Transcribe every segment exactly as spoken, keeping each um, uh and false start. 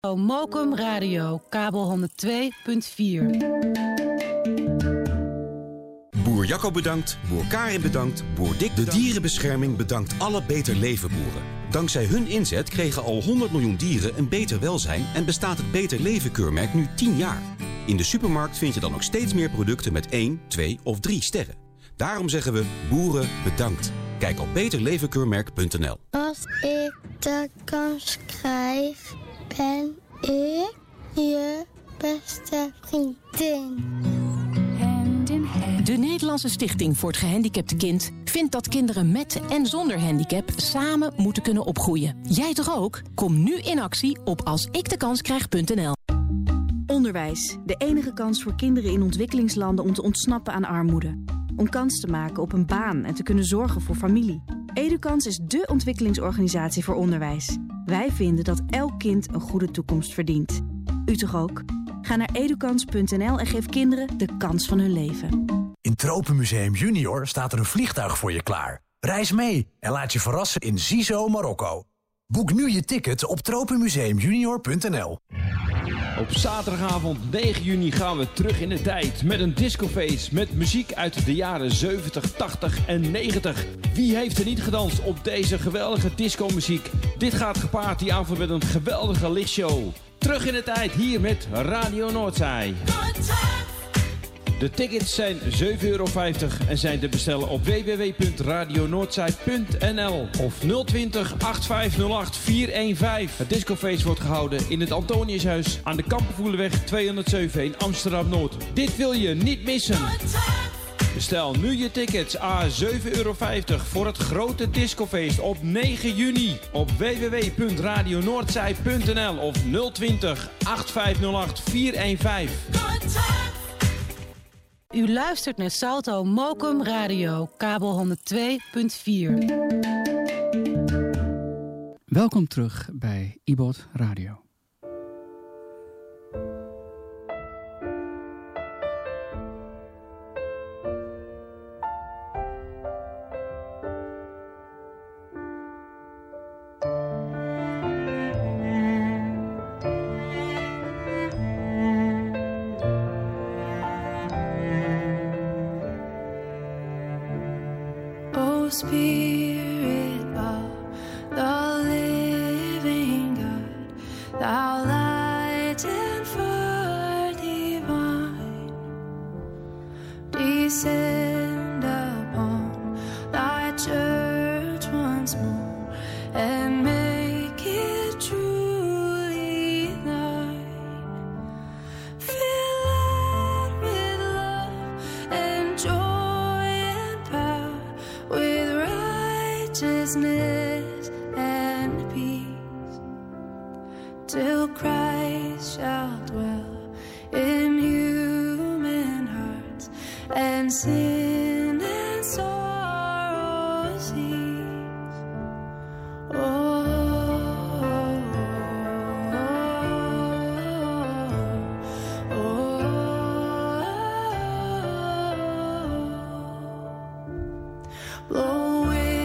Mokum Radio, kabel honderd twee punt vier. Boer Jacco bedankt, boer Karin bedankt, boer Dick bedankt. De dierenbescherming bedankt alle Beter Leven boeren. Dankzij hun inzet kregen al honderd miljoen dieren een beter welzijn en bestaat het Beter Leven keurmerk nu tien jaar. In de supermarkt vind je dan ook steeds meer producten met één, twee of drie sterren. Daarom zeggen we boeren bedankt. Kijk op beter leven keurmerk punt n l. Als ik de kans krijg, ben ik je beste vriendin. De Nederlandse Stichting voor het Gehandicapte Kind vindt dat kinderen met en zonder handicap samen moeten kunnen opgroeien. Jij toch ook? Kom nu in actie op als ik de kans krijg punt n l. Onderwijs, de enige kans voor kinderen in ontwikkelingslanden om te ontsnappen aan armoede. Om kans te maken op een baan en te kunnen zorgen voor familie. Edukans is dé ontwikkelingsorganisatie voor onderwijs. Wij vinden dat elk kind een goede toekomst verdient. U toch ook? Ga naar edukans punt n l en geef kinderen de kans van hun leven. In Tropenmuseum Junior staat er een vliegtuig voor je klaar. Reis mee en laat je verrassen in Zizo, Marokko. Boek nu je ticket op tropenmuseum junior punt n l. Op zaterdagavond negen juni gaan we terug in de tijd met een discofeest met muziek uit de jaren zeventig, tachtig en negentig. Wie heeft er niet gedanst op deze geweldige discomuziek? Dit gaat gepaard die avond met een geweldige lichtshow. Terug in de tijd hier met Radio Noordzij. De tickets zijn zeven euro vijftig en zijn te bestellen op w w w punt radio noordzij punt n l of nul twintig, acht vijf nul acht, vier een vijf. Het discofeest wordt gehouden in het Antoniushuis aan de Kampenvoelenweg tweehonderdzeven in Amsterdam-Noord. Dit wil je niet missen. Bestel nu je tickets à zeven euro vijftig voor het grote discofeest op negen juni op w w w punt radio noordzij punt n l of nul twintig, acht vijf nul acht, vier een vijf. U luistert naar Salto Mokum Radio, kabel honderd twee punt vier. Welkom terug bij I B O T Radio. Spirit of the living God, thou light and fire divine, descend upon thy church once more and make it truly thine. Fill out with love and joy and power, with righteousness and peace, till Christ shall dwell in human hearts and sin and sorrow cease. Oh, oh, oh, oh. Blow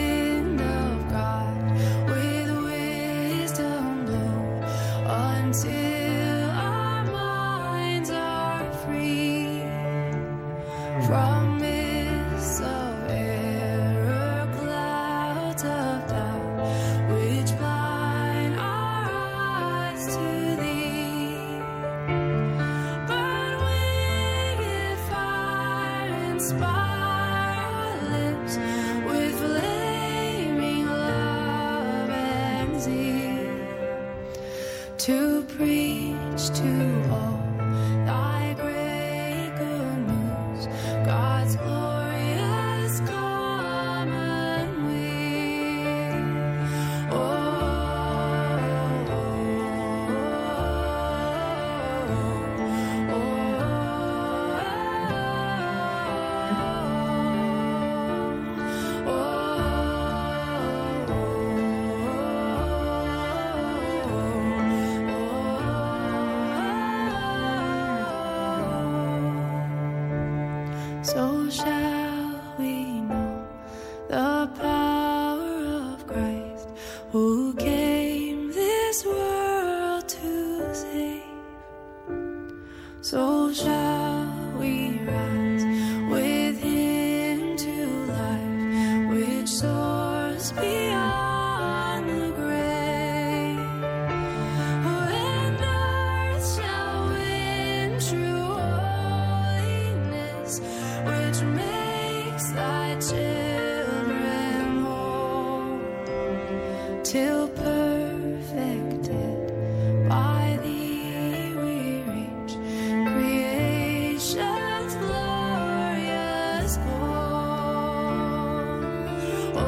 until our minds are free from myths of error, clouds of doubt, which blind our eyes to thee. Burn winged fire, inspire our lips with flaming love and zeal, to preach to all thy great good news, God's glorious commonweal. Oh, oh, oh, oh, so shall we know the power of Christ, who came this world to safe. So shall we rise with him to life, which soars beyond the grave. When earth shall win true holiness, which makes thy children whole, till perfected by thee we reach creation's glorious goal. Oh,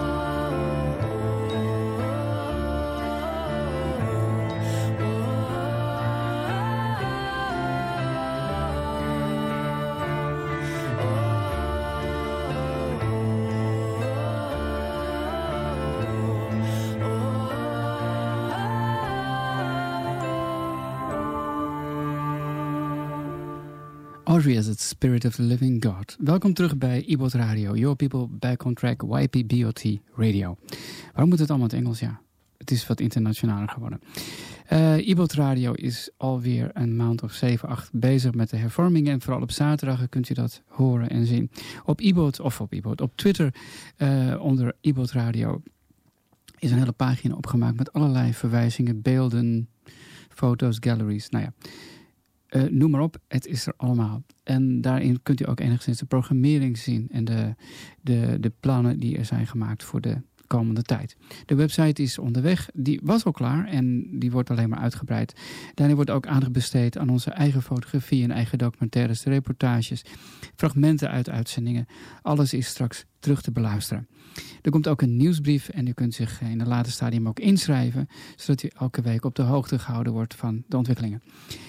Audrey as het Spirit of the Living God. Welkom terug bij I B O T Radio, Your People Back on Track, Y P B O T Radio. Waarom moet het allemaal in het Engels? Ja, het is wat internationaler geworden. Uh, I B O T Radio is alweer een maand of zeven, acht bezig met de hervormingen. En vooral op zaterdagen kunt u dat horen en zien. Op I B O T, of op I B O T, op Twitter uh, onder I B O T Radio is een hele pagina opgemaakt met allerlei verwijzingen, beelden, foto's, galleries, nou ja. Uh, noem maar op, het is er allemaal. En daarin kunt u ook enigszins de programmering zien en de, de, de plannen die er zijn gemaakt voor de komende tijd. De website is onderweg, die was al klaar en die wordt alleen maar uitgebreid. Daarin wordt ook aandacht besteed aan onze eigen fotografie en eigen documentaires, de reportages, fragmenten uit uitzendingen. Alles is straks terug te beluisteren. Er komt ook een nieuwsbrief en u kunt zich in een later stadium ook inschrijven, zodat u elke week op de hoogte gehouden wordt van de ontwikkelingen.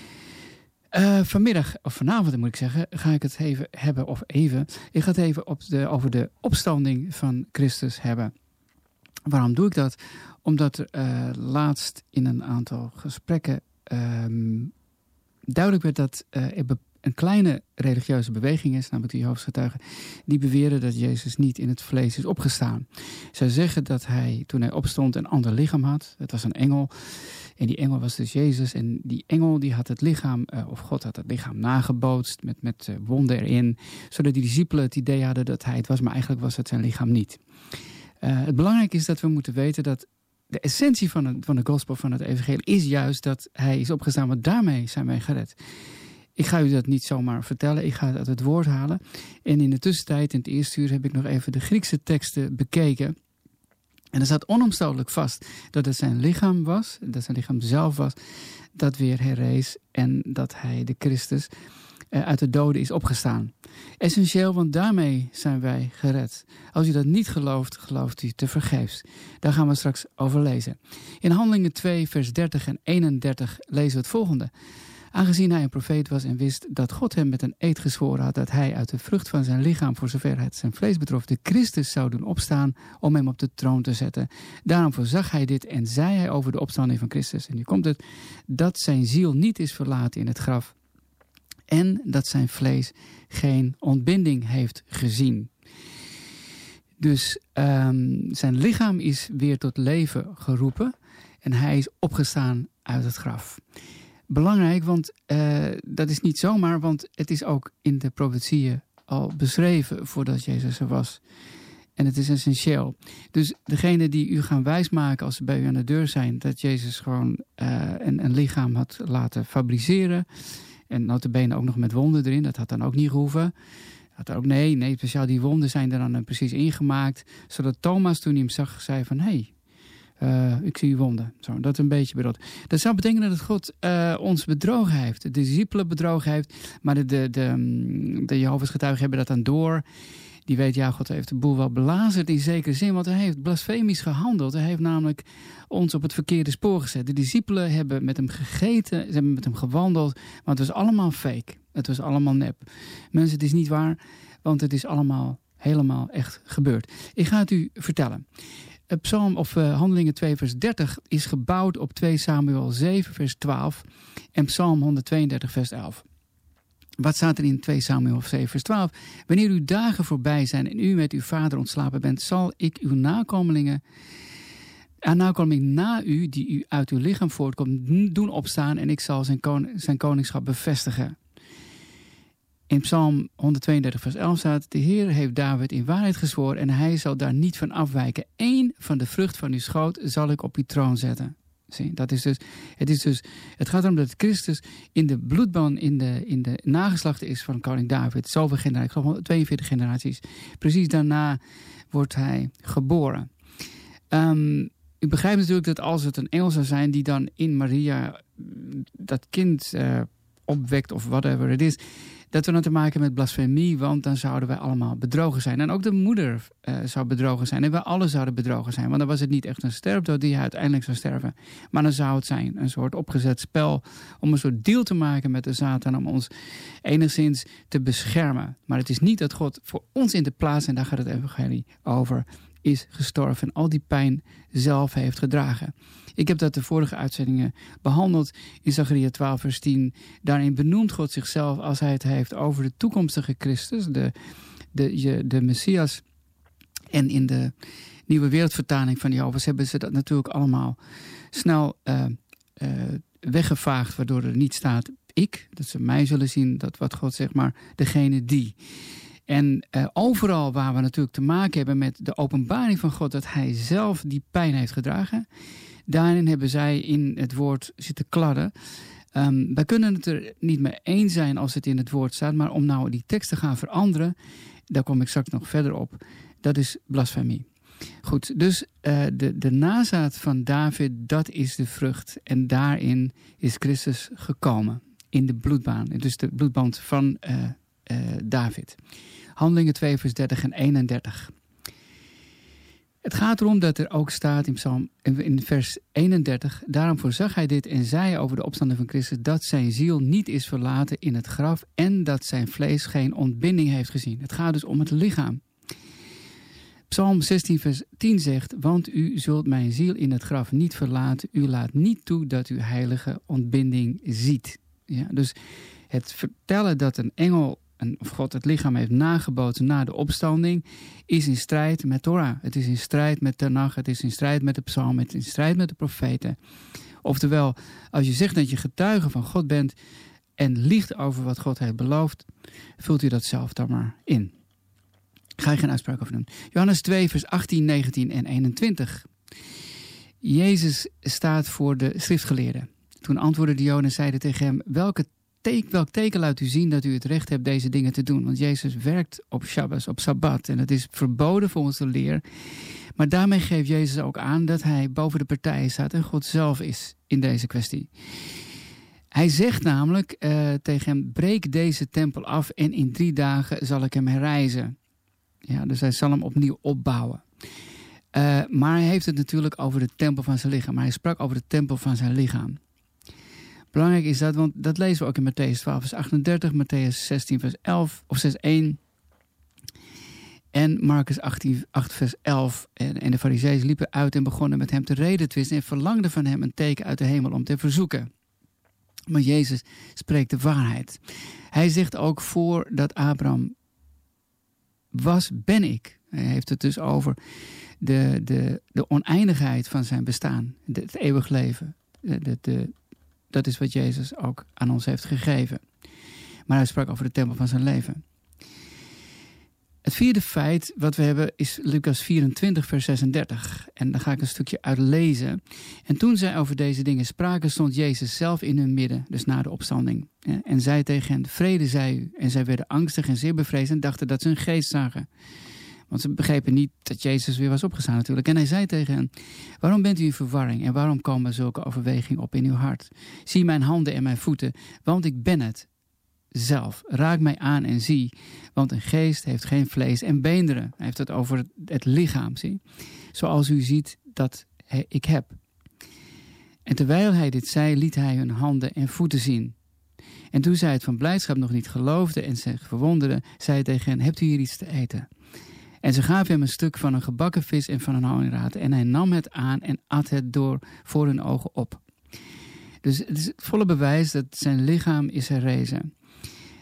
Uh, vanmiddag, of vanavond moet ik zeggen, ga ik het even hebben, of even. Ik ga het even op de, over de opstanding van Christus hebben. Waarom doe ik dat? Omdat er uh, laatst in een aantal gesprekken um, duidelijk werd dat uh, er een kleine religieuze beweging is, namelijk de Jehovah's getuigen, die beweren dat Jezus niet in het vlees is opgestaan. Zij zeggen dat hij, toen hij opstond, een ander lichaam had. Het was een engel. En die engel was dus Jezus. En die engel die had het lichaam, uh, of God had het lichaam nagebootst met, met uh, wonden erin. Zodat die discipelen het idee hadden dat hij het was, maar eigenlijk was het zijn lichaam niet. Uh, het belangrijke is dat we moeten weten dat de essentie van, het, van de gospel, van het evangelie, is juist dat hij is opgestaan. Want daarmee zijn wij gered. Ik ga u dat niet zomaar vertellen. Ik ga het uit het woord halen. En in de tussentijd, in het eerste uur, heb ik nog even de Griekse teksten bekeken. En er staat onomstotelijk vast dat het zijn lichaam was, dat zijn lichaam zelf was, dat weer herrees en dat hij, de Christus, uit de doden is opgestaan. Essentieel, want daarmee zijn wij gered. Als u dat niet gelooft, gelooft u tevergeefs. Daar gaan we straks over lezen. In Handelingen twee, vers dertig en eenendertig lezen we het volgende. Aangezien hij een profeet was en wist dat God hem met een eed gezworen had dat hij uit de vrucht van zijn lichaam, voor zover het zijn vlees betrof, de Christus zou doen opstaan om hem op de troon te zetten. Daarom voorzag hij dit en zei hij over de opstanding van Christus. En nu komt het, dat zijn ziel niet is verlaten in het graf en dat zijn vlees geen ontbinding heeft gezien. Dus um, zijn lichaam is weer tot leven geroepen en hij is opgestaan uit het graf. Belangrijk, want uh, dat is niet zomaar, want het is ook in de profetieën al beschreven voordat Jezus er was. En het is essentieel. Dus degene die u gaan wijsmaken als ze bij u aan de deur zijn, dat Jezus gewoon uh, een, een lichaam had laten fabriceren. En notabene ook nog met wonden erin, dat had dan ook niet gehoeven. Had ook, nee, nee, speciaal die wonden zijn er dan precies ingemaakt. Zodat Thomas, toen hij hem zag, zei van, hé, hey, Uh, ik zie uw wonden. Zo, dat is een beetje bedoeld. Dat zou betekenen dat God uh, ons bedrogen heeft. De discipelen bedrogen heeft. Maar de, de, de, de Jehovah's getuigen hebben dat dan door. Die weet, ja, God heeft de boel wel belazerd in zekere zin. Want hij heeft blasfemisch gehandeld. Hij heeft namelijk ons op het verkeerde spoor gezet. De discipelen hebben met hem gegeten. Ze hebben met hem gewandeld. Maar het was allemaal fake. Het was allemaal nep. Mensen, het is niet waar. Want het is allemaal helemaal echt gebeurd. Ik ga het u vertellen. Psalm of uh, Handelingen twee vers dertig is gebouwd op twee Samuel zeven vers twaalf en Psalm honderdtweeëndertig vers elf. Wat staat er in twee Samuel zeven vers twaalf? Wanneer uw dagen voorbij zijn en u met uw vader ontslapen bent, zal ik uw nakomelingen En nou kom ik na u, die u uit uw lichaam voortkomt, doen opstaan en ik zal zijn, kon- zijn koningschap bevestigen. In Psalm honderdtweeëndertig vers elf staat, de Heer heeft David in waarheid gezworen en hij zal daar niet van afwijken. Eén van de vrucht van uw schoot zal ik op uw troon zetten. Zie, dat is dus, het, is dus, het gaat erom dat Christus in de bloedband, in de, in de nageslachten is van koning David. Zoveel generaties, ik geloof tweeënveertig generaties. Precies daarna wordt hij geboren. Um, u begrijpt natuurlijk dat als het een engel zou zijn die dan in Maria dat kind uh, opwekt of whatever het is, dat we dan te maken met blasfemie, want dan zouden wij allemaal bedrogen zijn. En ook de moeder uh, zou bedrogen zijn. En wij alle zouden bedrogen zijn. Want dan was het niet echt een sterfdood die hij uiteindelijk zou sterven. Maar dan zou het zijn een soort opgezet spel om een soort deal te maken met de Satan, om ons enigszins te beschermen. Maar het is niet dat God voor ons in de plaats, en daar gaat het evangelie over, is gestorven en al die pijn zelf heeft gedragen. Ik heb dat de vorige uitzendingen behandeld in Zacharia twaalf vers tien. Daarin benoemt God zichzelf als hij het heeft over de toekomstige Christus, de, de, de Messias. En in de nieuwe wereldvertaling van Jehovah's hebben ze dat natuurlijk allemaal snel uh, uh, weggevaagd, waardoor er niet staat ik, dat ze mij zullen zien, dat wat God zegt, maar degene die. En uh, overal waar we natuurlijk te maken hebben met de openbaring van God, dat hij zelf die pijn heeft gedragen, daarin hebben zij in het woord zitten kladden. Um, wij kunnen het er niet mee eens zijn als het in het woord staat, maar om nou die tekst te gaan veranderen, daar kom ik straks nog verder op, dat is blasfemie. Goed, dus uh, de, de nazaat van David, dat is de vrucht. En daarin is Christus gekomen, in de bloedbaan. Dus de bloedband van uh, uh, David. Handelingen twee vers dertig en eenendertig. Het gaat erom dat er ook staat in Psalm in vers eenendertig. Daarom voorzag hij dit en zei over de opstanding van Christus, dat zijn ziel niet is verlaten in het graf en dat zijn vlees geen ontbinding heeft gezien. Het gaat dus om het lichaam. Psalm zestien vers tien zegt, want u zult mijn ziel in het graf niet verlaten. U laat niet toe dat u heilige ontbinding ziet. Ja, dus het vertellen dat een engel, of God het lichaam heeft nagebootst na de opstanding, is in strijd met Torah. Het is in strijd met Tanach, het is in strijd met de psalm, het is in strijd met de profeten. Oftewel, als je zegt dat je getuige van God bent en liegt over wat God heeft beloofd, vult u dat zelf dan maar in. Ga je geen uitspraak over doen. Johannes twee vers achttien, negentien en eenentwintig. Jezus staat voor de schriftgeleerden. Toen antwoordde de Joden en zeiden tegen hem, welke teken, welk teken laat u zien dat u het recht hebt deze dingen te doen? Want Jezus werkt op Shabbos, op Sabbat. En het is verboden volgens de leer. Maar daarmee geeft Jezus ook aan dat hij boven de partijen staat en God zelf is in deze kwestie. Hij zegt namelijk uh, tegen hem, breek deze tempel af en in drie dagen zal ik hem herrijzen. Ja, dus hij zal hem opnieuw opbouwen. Uh, maar hij heeft het natuurlijk over de tempel van zijn lichaam. Maar hij sprak over de tempel van zijn lichaam. Belangrijk is dat, want dat lezen we ook in Matthäus twaalf vers achtendertig, Matthäus zestien vers elf of zes één en Marcus achttien, acht vers elf. En, en de Farizeeën liepen uit en begonnen met hem te redetwisten en verlangden van hem een teken uit de hemel om te verzoeken. Maar Jezus spreekt de waarheid. Hij zegt ook, voordat Abraham was, ben ik. Hij heeft het dus over de, de, de oneindigheid van zijn bestaan. De, het eeuwig leven. De, de, de, dat is wat Jezus ook aan ons heeft gegeven. Maar hij sprak over de tempel van zijn leven. Het vierde feit wat we hebben is Lucas vierentwintig vers zesendertig. En daar ga ik een stukje uit lezen. En toen zij over deze dingen spraken, stond Jezus zelf in hun midden, dus na de opstanding. En zei tegen hen, vrede zij u. En zij werden angstig en zeer bevreesd en dachten dat ze een geest zagen. Want ze begrepen niet dat Jezus weer was opgestaan natuurlijk. En hij zei tegen hen, waarom bent u in verwarring en waarom komen zulke overwegingen op in uw hart? Zie mijn handen en mijn voeten, want ik ben het zelf. Raak mij aan en zie, want een geest heeft geen vlees en beenderen. Hij heeft het over het, het lichaam, zie. Zoals u ziet dat he, ik heb. En terwijl hij dit zei, liet hij hun handen en voeten zien. En toen zij het van blijdschap nog niet geloofden en zich verwonderden, zei hij tegen hen, hebt u hier iets te eten? En ze gaven hem een stuk van een gebakken vis en van een honingraad. En hij nam het aan en at het door voor hun ogen op. Dus het is het volle bewijs dat zijn lichaam is herrezen.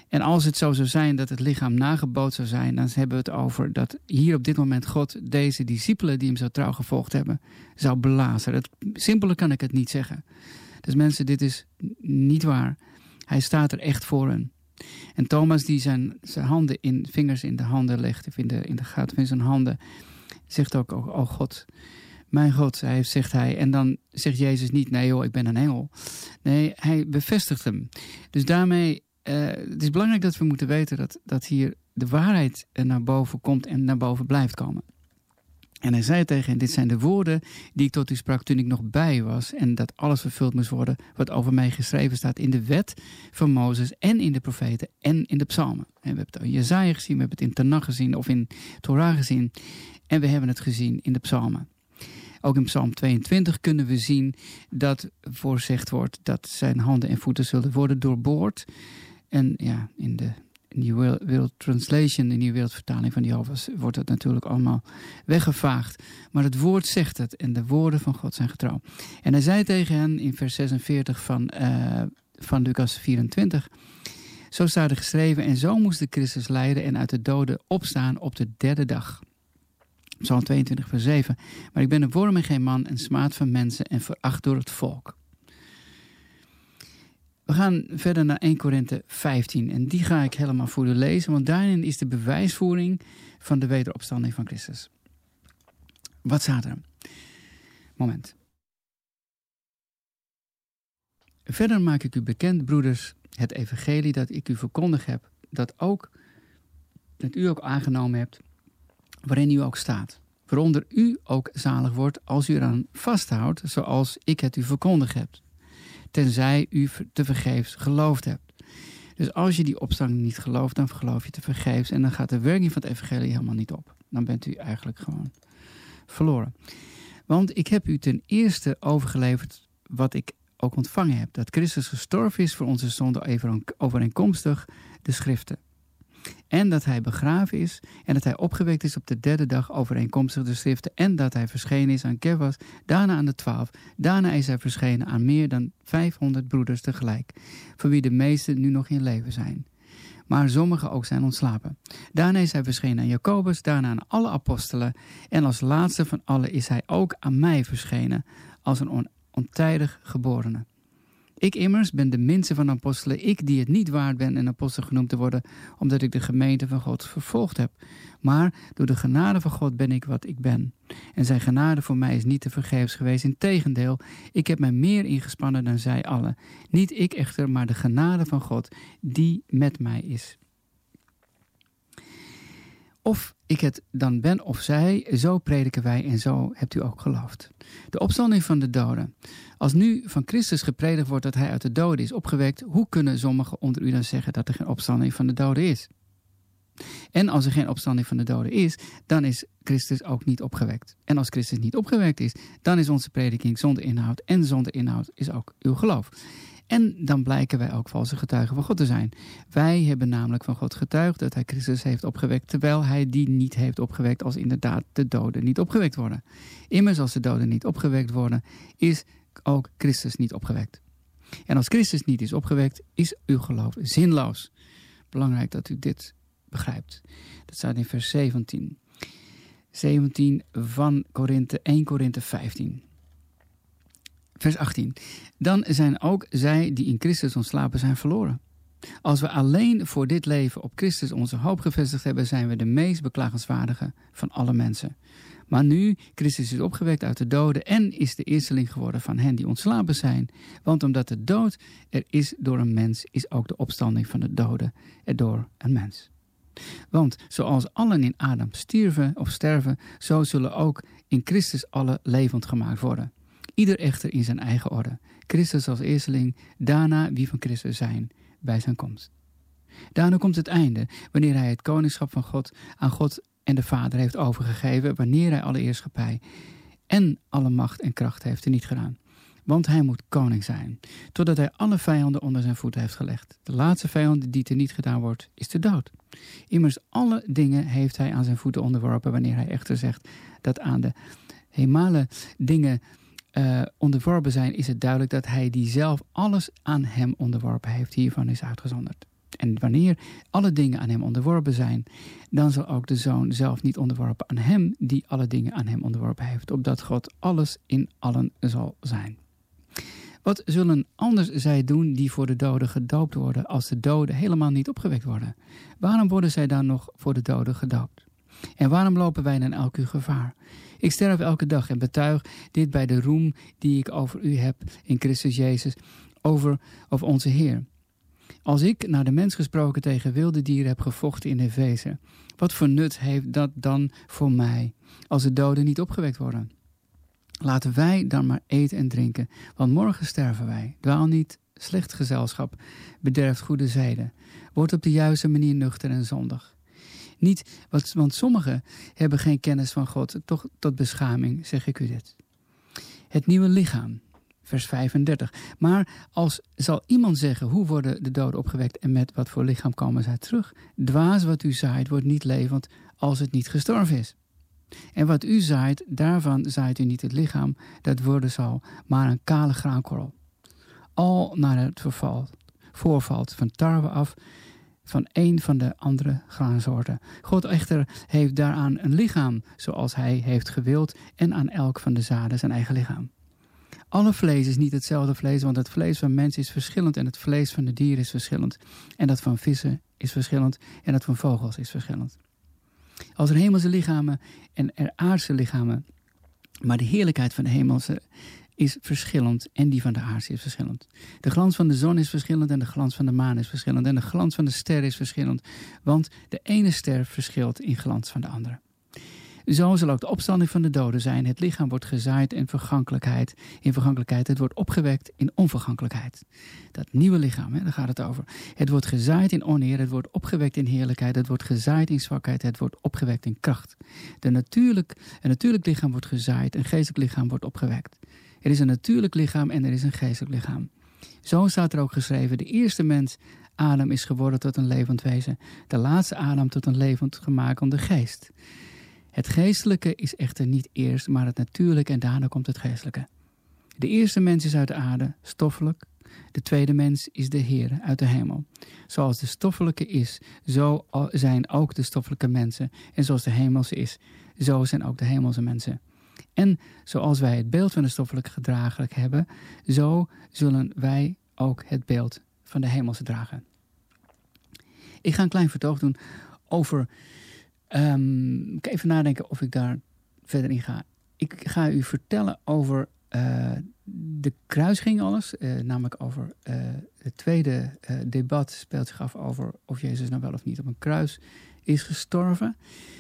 En als het zo zou zijn dat het lichaam nagebootst zou zijn, dan hebben we het over dat hier op dit moment God deze discipelen die hem zo trouw gevolgd hebben, zou blazen. Het, simpeler kan ik het niet zeggen. Dus mensen, dit is niet waar. Hij staat er echt voor hen. En Thomas die zijn, zijn handen in, vingers in de handen legt, of in de, in de gaten van zijn handen, zegt ook, oh, oh God, mijn God, hij, zegt hij. En dan zegt Jezus niet, nee joh, ik ben een engel. Nee, hij bevestigt hem. Dus daarmee, uh, het is belangrijk dat we moeten weten dat, dat hier de waarheid naar boven komt en naar boven blijft komen. En hij zei tegen hen, dit zijn de woorden die ik tot u sprak toen ik nog bij was. En dat alles vervuld moest worden wat over mij geschreven staat in de wet van Mozes en in de profeten en in de psalmen. En we hebben het in Jesaja gezien, we hebben het in Tanach gezien of in Torah gezien. En we hebben het gezien in de psalmen. Ook in Psalm tweeëntwintig kunnen we zien dat voorzegd wordt dat zijn handen en voeten zullen worden doorboord. En ja, in de New World Translation, de Nieuwe Wereldvertaling van Jehovah's, wordt het natuurlijk allemaal weggevaagd. Maar het woord zegt het en de woorden van God zijn getrouw. En hij zei tegen hen in vers zesenveertig van, uh, van Lucas vierentwintig... Zo staat er geschreven, en zo moest de Christus lijden en uit de doden opstaan op de derde dag. Psalm tweeëntwintig vers zeven. Maar ik ben een worm en geen man, en smaad van mensen en veracht door het volk. We gaan verder naar eerste Korinthe vijftien. En die ga ik helemaal voor u lezen, want daarin is de bewijsvoering van de wederopstanding van Christus. Wat staat er? Moment. Verder maak ik u bekend, broeders, het evangelie dat ik u verkondigd heb, dat, ook, dat u ook aangenomen hebt, waarin u ook staat. Waaronder u ook zalig wordt als u eraan vasthoudt, zoals ik het u verkondigd heb. Tenzij u tevergeefs geloofd hebt. Dus als je die opstanding niet gelooft, dan geloof je tevergeefs. En dan gaat de werking van het evangelie helemaal niet op. Dan bent u eigenlijk gewoon verloren. Want ik heb u ten eerste overgeleverd wat ik ook ontvangen heb. Dat Christus gestorven is voor onze zonde overeenkomstig de schriften. En dat hij begraven is en dat hij opgewekt is op de derde dag overeenkomstig de schriften. En dat hij verschenen is aan Kefas, daarna aan de twaalf. Daarna is hij verschenen aan meer dan vijfhonderd broeders tegelijk. Van wie de meesten nu nog in leven zijn. Maar sommigen ook zijn ontslapen. Daarna is hij verschenen aan Jacobus, daarna aan alle apostelen. En als laatste van allen is hij ook aan mij verschenen als een on- ontijdig geborene. Ik immers ben de minste van de apostelen, ik die het niet waard ben een apostel genoemd te worden, omdat ik de gemeente van God vervolgd heb. Maar door de genade van God ben ik wat ik ben. En zijn genade voor mij is niet te vergeefs geweest. Integendeel, ik heb mij meer ingespannen dan zij allen. Niet ik echter, maar de genade van God die met mij is. Of ik het dan ben of zij, zo prediken wij en zo hebt u ook geloofd. De opstanding van de doden. Als nu van Christus gepredikt wordt dat hij uit de doden is opgewekt, hoe kunnen sommigen onder u dan zeggen dat er geen opstanding van de doden is? En als er geen opstanding van de doden is, dan is Christus ook niet opgewekt. En als Christus niet opgewekt is, dan is onze prediking zonder inhoud. En zonder inhoud is ook uw geloof. En dan blijken wij ook valse getuigen van God te zijn. Wij hebben namelijk van God getuigd dat hij Christus heeft opgewekt, terwijl hij die niet heeft opgewekt als inderdaad de doden niet opgewekt worden. Immers als de doden niet opgewekt worden, is ook Christus niet opgewekt. En als Christus niet is opgewekt, is uw geloof zinloos. Belangrijk dat u dit begrijpt. Dat staat in vers zeventien. zeventien van Korinthe, eerste Korinthe vijftien. Vers achttien. Dan zijn ook zij die in Christus ontslapen zijn verloren. Als we alleen voor dit leven op Christus onze hoop gevestigd hebben, zijn we de meest beklagenswaardige van alle mensen. Maar nu Christus is opgewekt uit de doden en is de eersteling geworden van hen die ontslapen zijn. Want omdat de dood er is door een mens, is ook de opstanding van de doden er door een mens. Want zoals allen in Adam stierven of sterven, zo zullen ook in Christus alle levend gemaakt worden. Ieder echter in zijn eigen orde. Christus als eersteling, daarna wie van Christus zijn bij zijn komst. Daarna komt het einde, wanneer hij het koningschap van God aan God en de Vader heeft overgegeven, wanneer hij alle heerschappij en alle macht en kracht heeft teniet gedaan. Want hij moet koning zijn, totdat hij alle vijanden onder zijn voeten heeft gelegd. De laatste vijand die teniet gedaan wordt, is de dood. Immers alle dingen heeft hij aan zijn voeten onderworpen, wanneer hij echter zegt dat aan de hemale dingen Uh, onderworpen zijn, is het duidelijk dat hij die zelf alles aan hem onderworpen heeft. Hiervan is uitgezonderd. En wanneer alle dingen aan hem onderworpen zijn, dan zal ook de Zoon zelf niet onderworpen aan hem die alle dingen aan hem onderworpen heeft, opdat God alles in allen zal zijn. Wat zullen anders zij doen die voor de doden gedoopt worden, als de doden helemaal niet opgewekt worden? Waarom worden zij dan nog voor de doden gedoopt? En waarom lopen wij dan elk uur gevaar? Ik sterf elke dag en betuig dit bij de roem die ik over u heb in Christus Jezus, over, over onze Heer. Als ik, naar de mens gesproken, tegen wilde dieren heb gevochten in Efeze, wat voor nut heeft dat dan voor mij, als de doden niet opgewekt worden? Laten wij dan maar eten en drinken, want morgen sterven wij. Dwaal niet, slecht gezelschap bederft goede zeden. Word op de juiste manier nuchter en zondig. Niet, want sommigen hebben geen kennis van God, toch tot beschaming zeg ik u dit. Het nieuwe lichaam, vers vijfendertig. Maar als zal iemand zeggen, hoe worden de doden opgewekt en met wat voor lichaam komen zij terug? Dwaas wat u zaait wordt niet levend als het niet gestorven is. En wat u zaait, daarvan zaait u niet het lichaam dat worden zal, maar een kale graankorrel. Al naar het vervalt, voorvalt van tarwe af, van een van de andere graansoorten. God echter heeft daaraan een lichaam, zoals hij heeft gewild, en aan elk van de zaden zijn eigen lichaam. Alle vlees is niet hetzelfde vlees, want het vlees van mensen is verschillend en het vlees van de dieren is verschillend. En dat van vissen is verschillend en dat van vogels is verschillend. Als er hemelse lichamen en er aardse lichamen, maar de heerlijkheid van de hemelse is verschillend en die van de aardse is verschillend. De glans van de zon is verschillend en de glans van de maan is verschillend en de glans van de ster is verschillend, want de ene ster verschilt in glans van de andere. Zo zal ook de opstanding van de doden zijn. Het lichaam wordt gezaaid in vergankelijkheid. In vergankelijkheid. Het wordt opgewekt in onvergankelijkheid. Dat nieuwe lichaam, hè, daar gaat het over. Het wordt gezaaid in oneer. Het wordt opgewekt in heerlijkheid. Het wordt gezaaid in zwakheid. Het wordt opgewekt in kracht. De natuurlijk, een natuurlijk lichaam wordt gezaaid. Een geestelijk lichaam wordt opgewekt. Er is een natuurlijk lichaam en er is een geestelijk lichaam. Zo staat er ook geschreven. De eerste mens, Adam, is geworden tot een levend wezen. De laatste Adam tot een levend gemaakte geest. Het geestelijke is echter niet eerst, maar het natuurlijke en daarna komt het geestelijke. De eerste mens is uit de aarde, stoffelijk. De tweede mens is de Heer uit de hemel. Zoals de stoffelijke is, zo zijn ook de stoffelijke mensen. En zoals de hemelse is, zo zijn ook de hemelse mensen. En zoals wij het beeld van de stoffelijke gedragelijk hebben, zo zullen wij ook het beeld van de hemelse dragen. Ik ga een klein vertoog doen over... Um, ik even nadenken of ik daar verder in ga. Ik ga u vertellen over uh, de kruising alles. Uh, namelijk over uh, het tweede uh, debat speelt zich af over of Jezus nou wel of niet op een kruis is gestorven.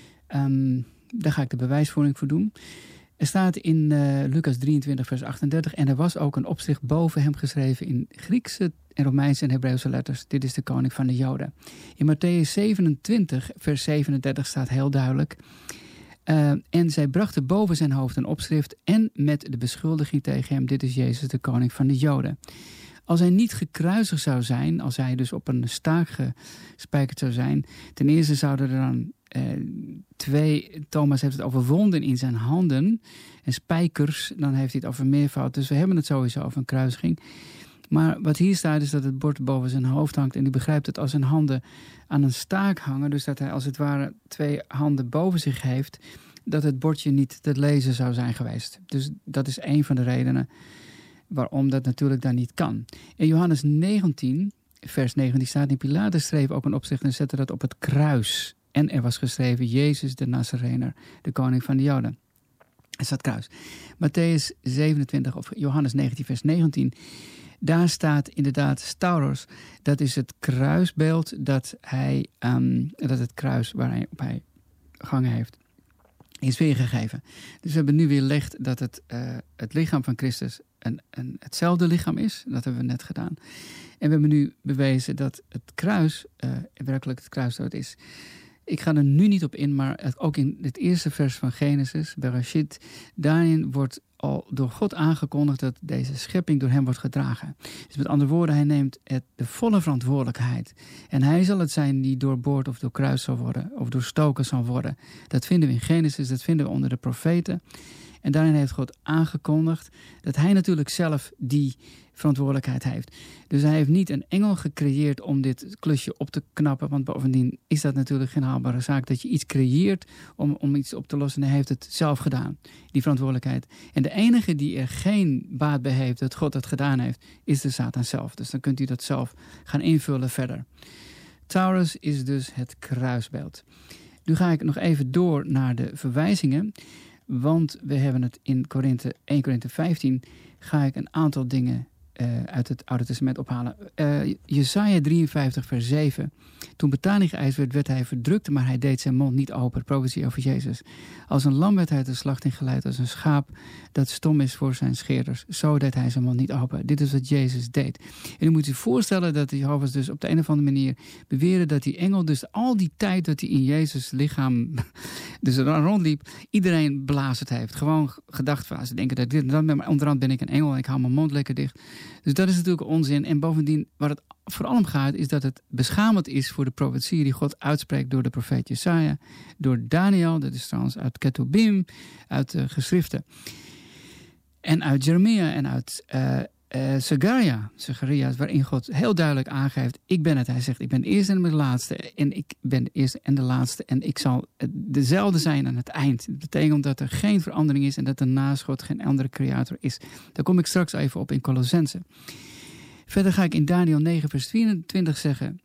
Um, daar ga ik de bewijsvoering voor doen. Er staat in uh, Lucas drieëntwintig vers achtendertig... en er was ook een opschrift boven hem geschreven in Griekse en Romeinse en Hebreeuwse letters. Dit is de koning van de Joden. In Mattheüs zevenentwintig vers zevenendertig staat heel duidelijk... Uh, en zij brachten boven zijn hoofd een opschrift en met de beschuldiging tegen hem... dit is Jezus, de koning van de Joden. Als hij niet gekruisigd zou zijn, als hij dus op een staak gespijkerd zou zijn... ten eerste zouden er dan uh, twee, Thomas heeft het over wonden in zijn handen... en spijkers, dan heeft hij het over meervoud. Dus we hebben het sowieso over een kruisiging. Maar wat hier staat is dat het bord boven zijn hoofd hangt... en die begrijpt het als zijn handen aan een staak hangen... dus dat hij als het ware twee handen boven zich heeft... dat het bordje niet te lezen zou zijn geweest. Dus dat is een van de redenen... waarom dat natuurlijk dan niet kan. In Johannes negentien, vers negentien staat... in Pilatus schreef ook een opschrift en zette dat op het kruis. En er was geschreven... Jezus de Nazarener, de koning van de Joden. Er staat kruis. Mattheüs zevenentwintig of Johannes negentien, vers negentien... daar staat inderdaad stauros. Dat is het kruisbeeld dat hij... Um, dat het kruis waar hij op hij gehangen heeft... is weergegeven. Dus we hebben nu weerlegd dat het, uh, het lichaam van Christus een, een, hetzelfde lichaam is. Dat hebben we net gedaan. En we hebben nu bewezen dat het kruis uh, werkelijk het kruisdood is. Ik ga er nu niet op in, maar het, ook in het eerste vers van Genesis, Bereshit, daarin wordt al door God aangekondigd dat deze schepping door hem wordt gedragen. Dus met andere woorden, hij neemt het, de volle verantwoordelijkheid. En hij zal het zijn die doorboord of doorkruist zal worden, of doorstoken zal worden. Dat vinden we in Genesis, dat vinden we onder de profeten. En daarin heeft God aangekondigd dat hij natuurlijk zelf die verantwoordelijkheid heeft. Dus hij heeft niet een engel gecreëerd om dit klusje op te knappen. Want bovendien is dat natuurlijk geen haalbare zaak. Dat je iets creëert om, om iets op te lossen. En hij heeft het zelf gedaan. Die verantwoordelijkheid. En de enige die er geen baat bij heeft dat God dat gedaan heeft, is de Satan zelf. Dus dan kunt u dat zelf gaan invullen verder. Taurus is dus het kruisbeeld. Nu ga ik nog even door naar de verwijzingen. Want we hebben het in Korinthe, eerste Korinthe vijftien. Ga ik een aantal dingen uh, uit het Oude Testament ophalen. Uh, Jesaja drieënvijftig vers zeven. Toen betaling geëist werd, werd hij verdrukt, maar hij deed zijn mond niet open. Profetie over Jezus. Als een lam werd hij de slachting geleid, als een schaap dat stom is voor zijn scheerders. Zo deed hij zijn mond niet open. Dit is wat Jezus deed. En u moet je voorstellen dat de Jehovah's dus op de een of andere manier beweren dat die engel dus al die tijd dat hij in Jezus lichaam dus er rondliep, iedereen belazerd heeft. Gewoon gedacht van, ze denken dat dit en dat, maar onderhand ben ik een engel en ik hou mijn mond lekker dicht. Dus dat is natuurlijk onzin. En bovendien, waar het vooral om gaat, is dat het beschamend is voor de profetie die God uitspreekt door de profeet Jesaja, door Daniel, dat is trouwens uit Ketubim, uit de geschriften. En uit Jeremia en uit uh, uh, Zechariah, Zechariah, waarin God heel duidelijk aangeeft, ik ben het. Hij zegt, ik ben de eerste en de laatste en ik ben de eerste en de laatste en ik zal dezelfde zijn aan het eind. Dat betekent dat er geen verandering is en dat er naast God geen andere creator is. Daar kom ik straks even op in Colossense. Verder ga ik in Daniel negen vers vierentwintig zeggen,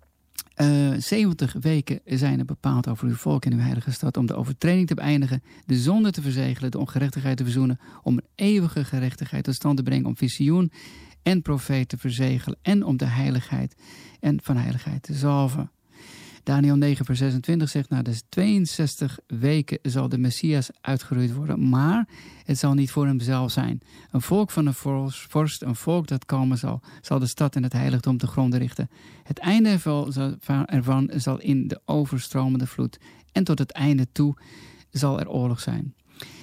Uh, zeventig weken zijn er bepaald over uw volk en uw heilige stad om de overtreding te beëindigen, de zonde te verzegelen, de ongerechtigheid te verzoenen, om een eeuwige gerechtigheid tot stand te brengen, om visioen en profeet te verzegelen en om de heiligheid en van heiligheid te zalven. Daniel negen vers zesentwintig zegt, na de tweeënzestig weken zal de Messias uitgeroeid worden, maar het zal niet voor hemzelf zijn. Een volk van een vorst, een volk dat komen zal, zal de stad en het heiligdom te gronden richten. Het einde ervan zal in de overstromende vloed en tot het einde toe zal er oorlog zijn.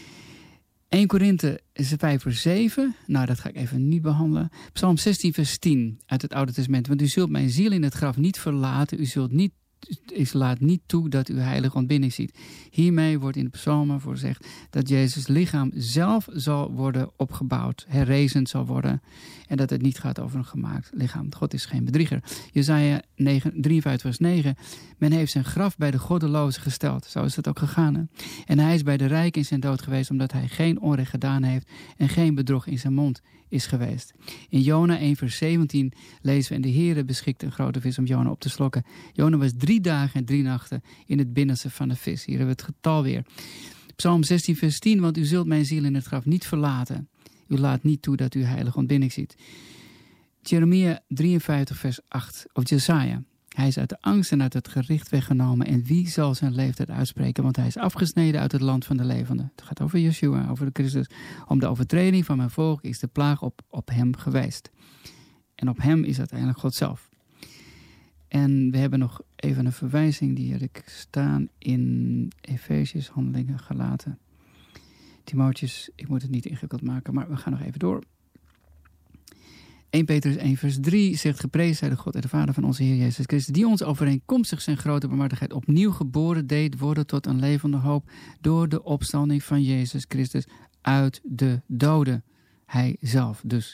eerste Korinthe vijf vers zeven, nou dat ga ik even niet behandelen. Psalm zestien vers tien uit het Oude Testament, want u zult mijn ziel in het graf niet verlaten, u zult niet is laat niet toe dat u heilige ontbinding ziet. Hiermee wordt in de psalmen voorzegd dat Jezus' lichaam zelf zal worden opgebouwd, herrezen zal worden en dat het niet gaat over een gemaakt lichaam. God is geen bedrieger. Jesaja drieënvijftig vers negen. Men heeft zijn graf bij de goddelozen gesteld. Zo is het ook gegaan. Hè? En hij is bij de rijk in zijn dood geweest omdat hij geen onrecht gedaan heeft en geen bedrog in zijn mond is geweest. In Jona één vers zeventien lezen we, en de Heere beschikte een grote vis om Jona op te slokken. Jona was drie dagen en drie nachten in het binnenste van de vis. Hier hebben we het getal weer. Psalm zestien vers tien, want u zult mijn ziel in het graf niet verlaten. U laat niet toe dat u heilige ontbinding ziet. Jeremia drieënvijftig vers acht, of Jesaja. Hij is uit de angst en uit het gericht weggenomen. En wie zal zijn leeftijd uitspreken? Want hij is afgesneden uit het land van de levenden. Het gaat over Yeshua, over de Christus. Om de overtreding van mijn volk is de plaag op, op hem geweest. En op hem is uiteindelijk God zelf. En we hebben nog even een verwijzing. Die heb ik staan in Efesiërs, Handelingen, Galaten. Timotheus, ik moet het niet ingewikkeld maken, maar we gaan nog even door. eerste Petrus één vers drie zegt, geprezen zij de God en de Vader van onze Heer Jezus Christus, die ons overeenkomstig zijn grote barmhartigheid opnieuw geboren deed worden tot een levende hoop door de opstanding van Jezus Christus uit de doden. Hij zelf dus.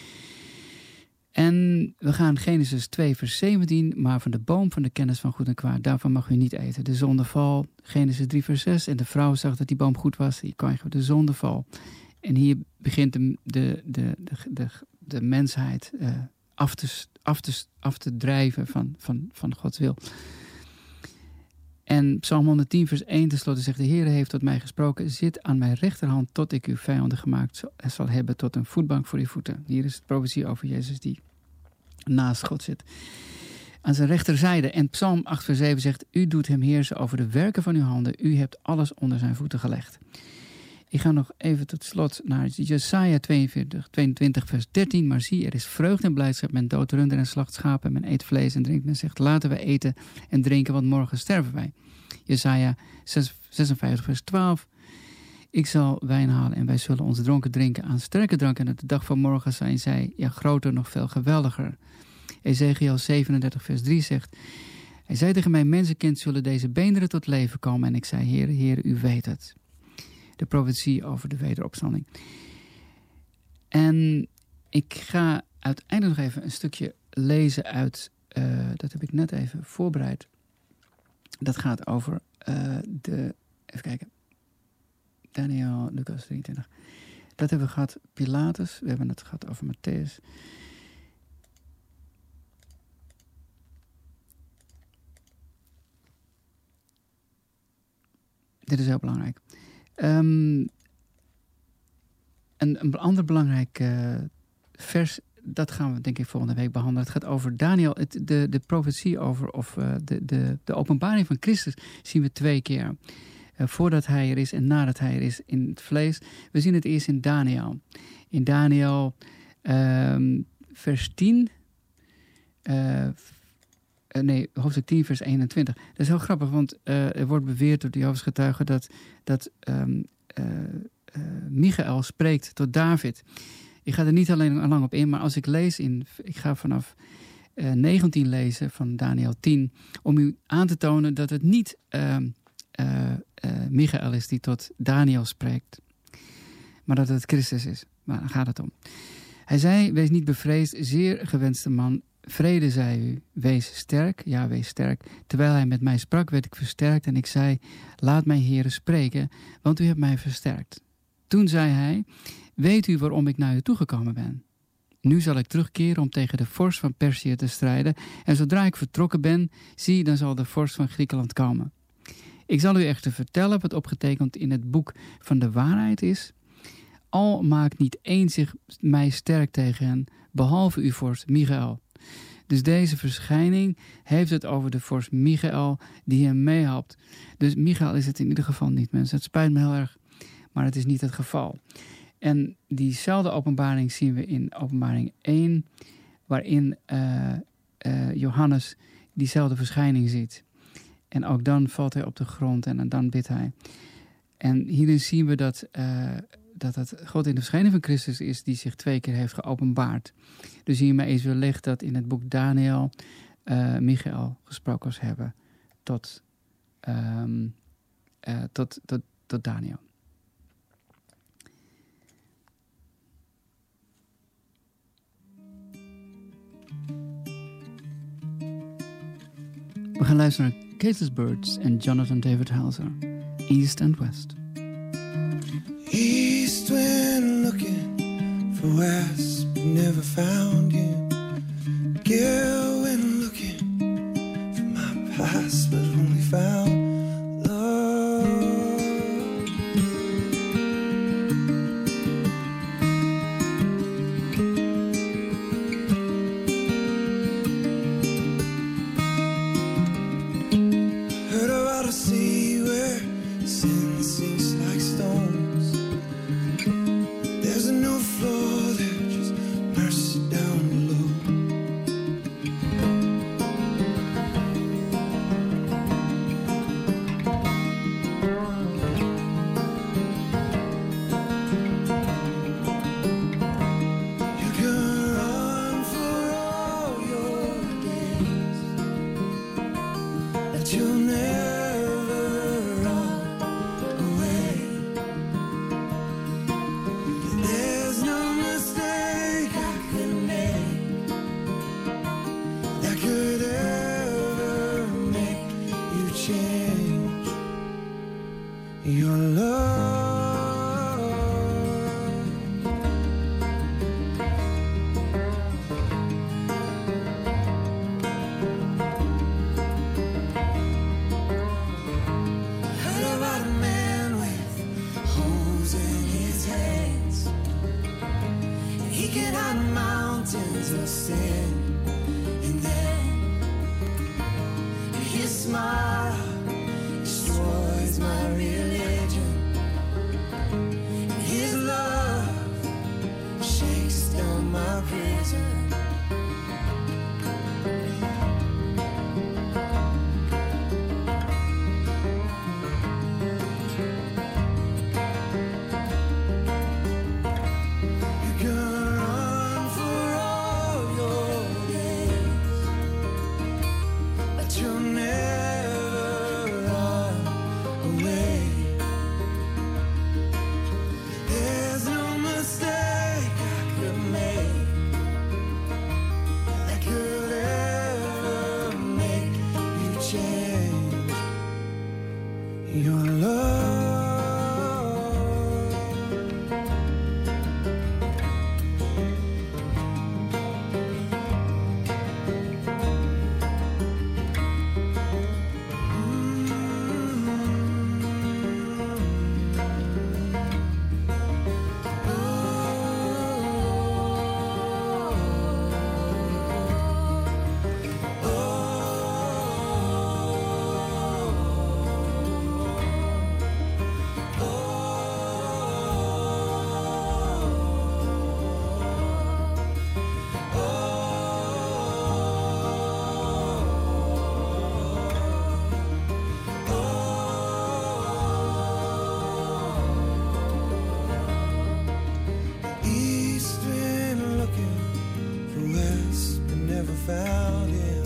En we gaan Genesis twee vers zeventien, maar van de boom van de kennis van goed en kwaad, daarvan mag u niet eten. De zondeval, Genesis drie vers zes, en de vrouw zag dat die boom goed was, die kan je de zondeval. En hier begint de, de, de, de, de, de mensheid uh, af, te, af, te, af te drijven van, van, van Gods wil. En Psalm honderdtien vers één tenslotte zegt, de Heere heeft tot mij gesproken, zit aan mijn rechterhand tot ik uw vijanden gemaakt zal hebben tot een voetbank voor uw voeten. Hier is de profetie over Jezus die naast God zit. Aan zijn rechterzijde. En Psalm acht vers zeven zegt, u doet hem heersen over de werken van uw handen. U hebt alles onder zijn voeten gelegd. Ik ga nog even tot slot naar Jesaja tweeënveertig, tweeëntwintig vers dertien. Maar zie, er is vreugde en blijdschap. Men doodt runder en slacht schapen. Men eet vlees en drinkt. Men zegt, laten we eten en drinken, want morgen sterven wij. Jesaja zesenvijftig vers twaalf. Ik zal wijn halen en wij zullen ons dronken drinken aan sterke drank. En op de dag van morgen zijn zij, ja groter, nog veel geweldiger. Ezekiel zevenendertig vers drie zegt, hij zei tegen mij, mensenkind, zullen deze beenderen tot leven komen? En ik zei, Heere, Heere, u weet het. de profetie over de wederopstanding. En ik ga uiteindelijk nog even een stukje lezen uit, uh, dat heb ik net even voorbereid. Dat gaat over uh, de, even kijken, Daniel, Lucas drieëntwintig. Dat hebben we gehad, Pilatus, we hebben het gehad over Matthäus. Dit is heel belangrijk. Um, een, een ander belangrijk uh, vers, dat gaan we denk ik volgende week behandelen. Het gaat over Daniel, het, de, de profetie over, of uh, de, de, de openbaring van Christus zien we twee keer. Uh, voordat hij er is en nadat hij er is in het vlees. We zien het eerst in Daniel. In Daniel um, vers tien. Uh, Uh, nee, hoofdstuk tien, vers eenentwintig. Dat is heel grappig, want uh, er wordt beweerd door de Jehovah's getuigen dat, dat um, uh, uh, Michael spreekt tot David. Ik ga er niet alleen lang op in, maar als ik lees in, ik ga vanaf uh, negentien lezen van Daniel tien, om u aan te tonen dat het niet uh, uh, uh, Michael is die tot Daniel spreekt, maar dat het Christus is. Maar daar gaat het om. Hij zei, wees niet bevreesd, zeer gewenste man. Vrede, zei u, wees sterk, ja, wees sterk. Terwijl hij met mij sprak, werd ik versterkt en ik zei, laat mij heren spreken, want u hebt mij versterkt. Toen zei hij, weet u waarom ik naar u toegekomen ben? Nu zal ik terugkeren om tegen de vorst van Perzië te strijden en zodra ik vertrokken ben, zie, dan zal de vorst van Griekenland komen. Ik zal u echter vertellen wat opgetekend in het boek van de waarheid is. Al maakt niet één zich mij sterk tegen hen, behalve uw vorst Michael. Dus deze verschijning heeft het over de vorst Michael die hem meehelpt. Dus Michael is het in ieder geval niet, mensen. Het spijt me heel erg, maar het is niet het geval. En diezelfde openbaring zien we in openbaring één, waarin uh, uh, Johannes diezelfde verschijning ziet. En ook dan valt hij op de grond en dan bidt hij. En hierin zien we dat... Uh, dat het God in de verschijning van Christus is die zich twee keer heeft geopenbaard. Dus hiermee is wellicht dat in het boek Daniel uh, Michael gesproken was hebben tot, um, uh, tot, tot, tot Daniel. We gaan luisteren naar Cateless Birds en Jonathan David Helser, East and West. East wind looking for west, but never found you. Gale wind looking for my past, but only found love. Heard about a sea where sin sinks like stone. There's no floor there, just mercy down below. You can run for all your days, but you'll never run away. There's no mistake I could make that could ever make you change your love. Heard about a man with holes in his hands. He can hide mountains of sin, and then found him.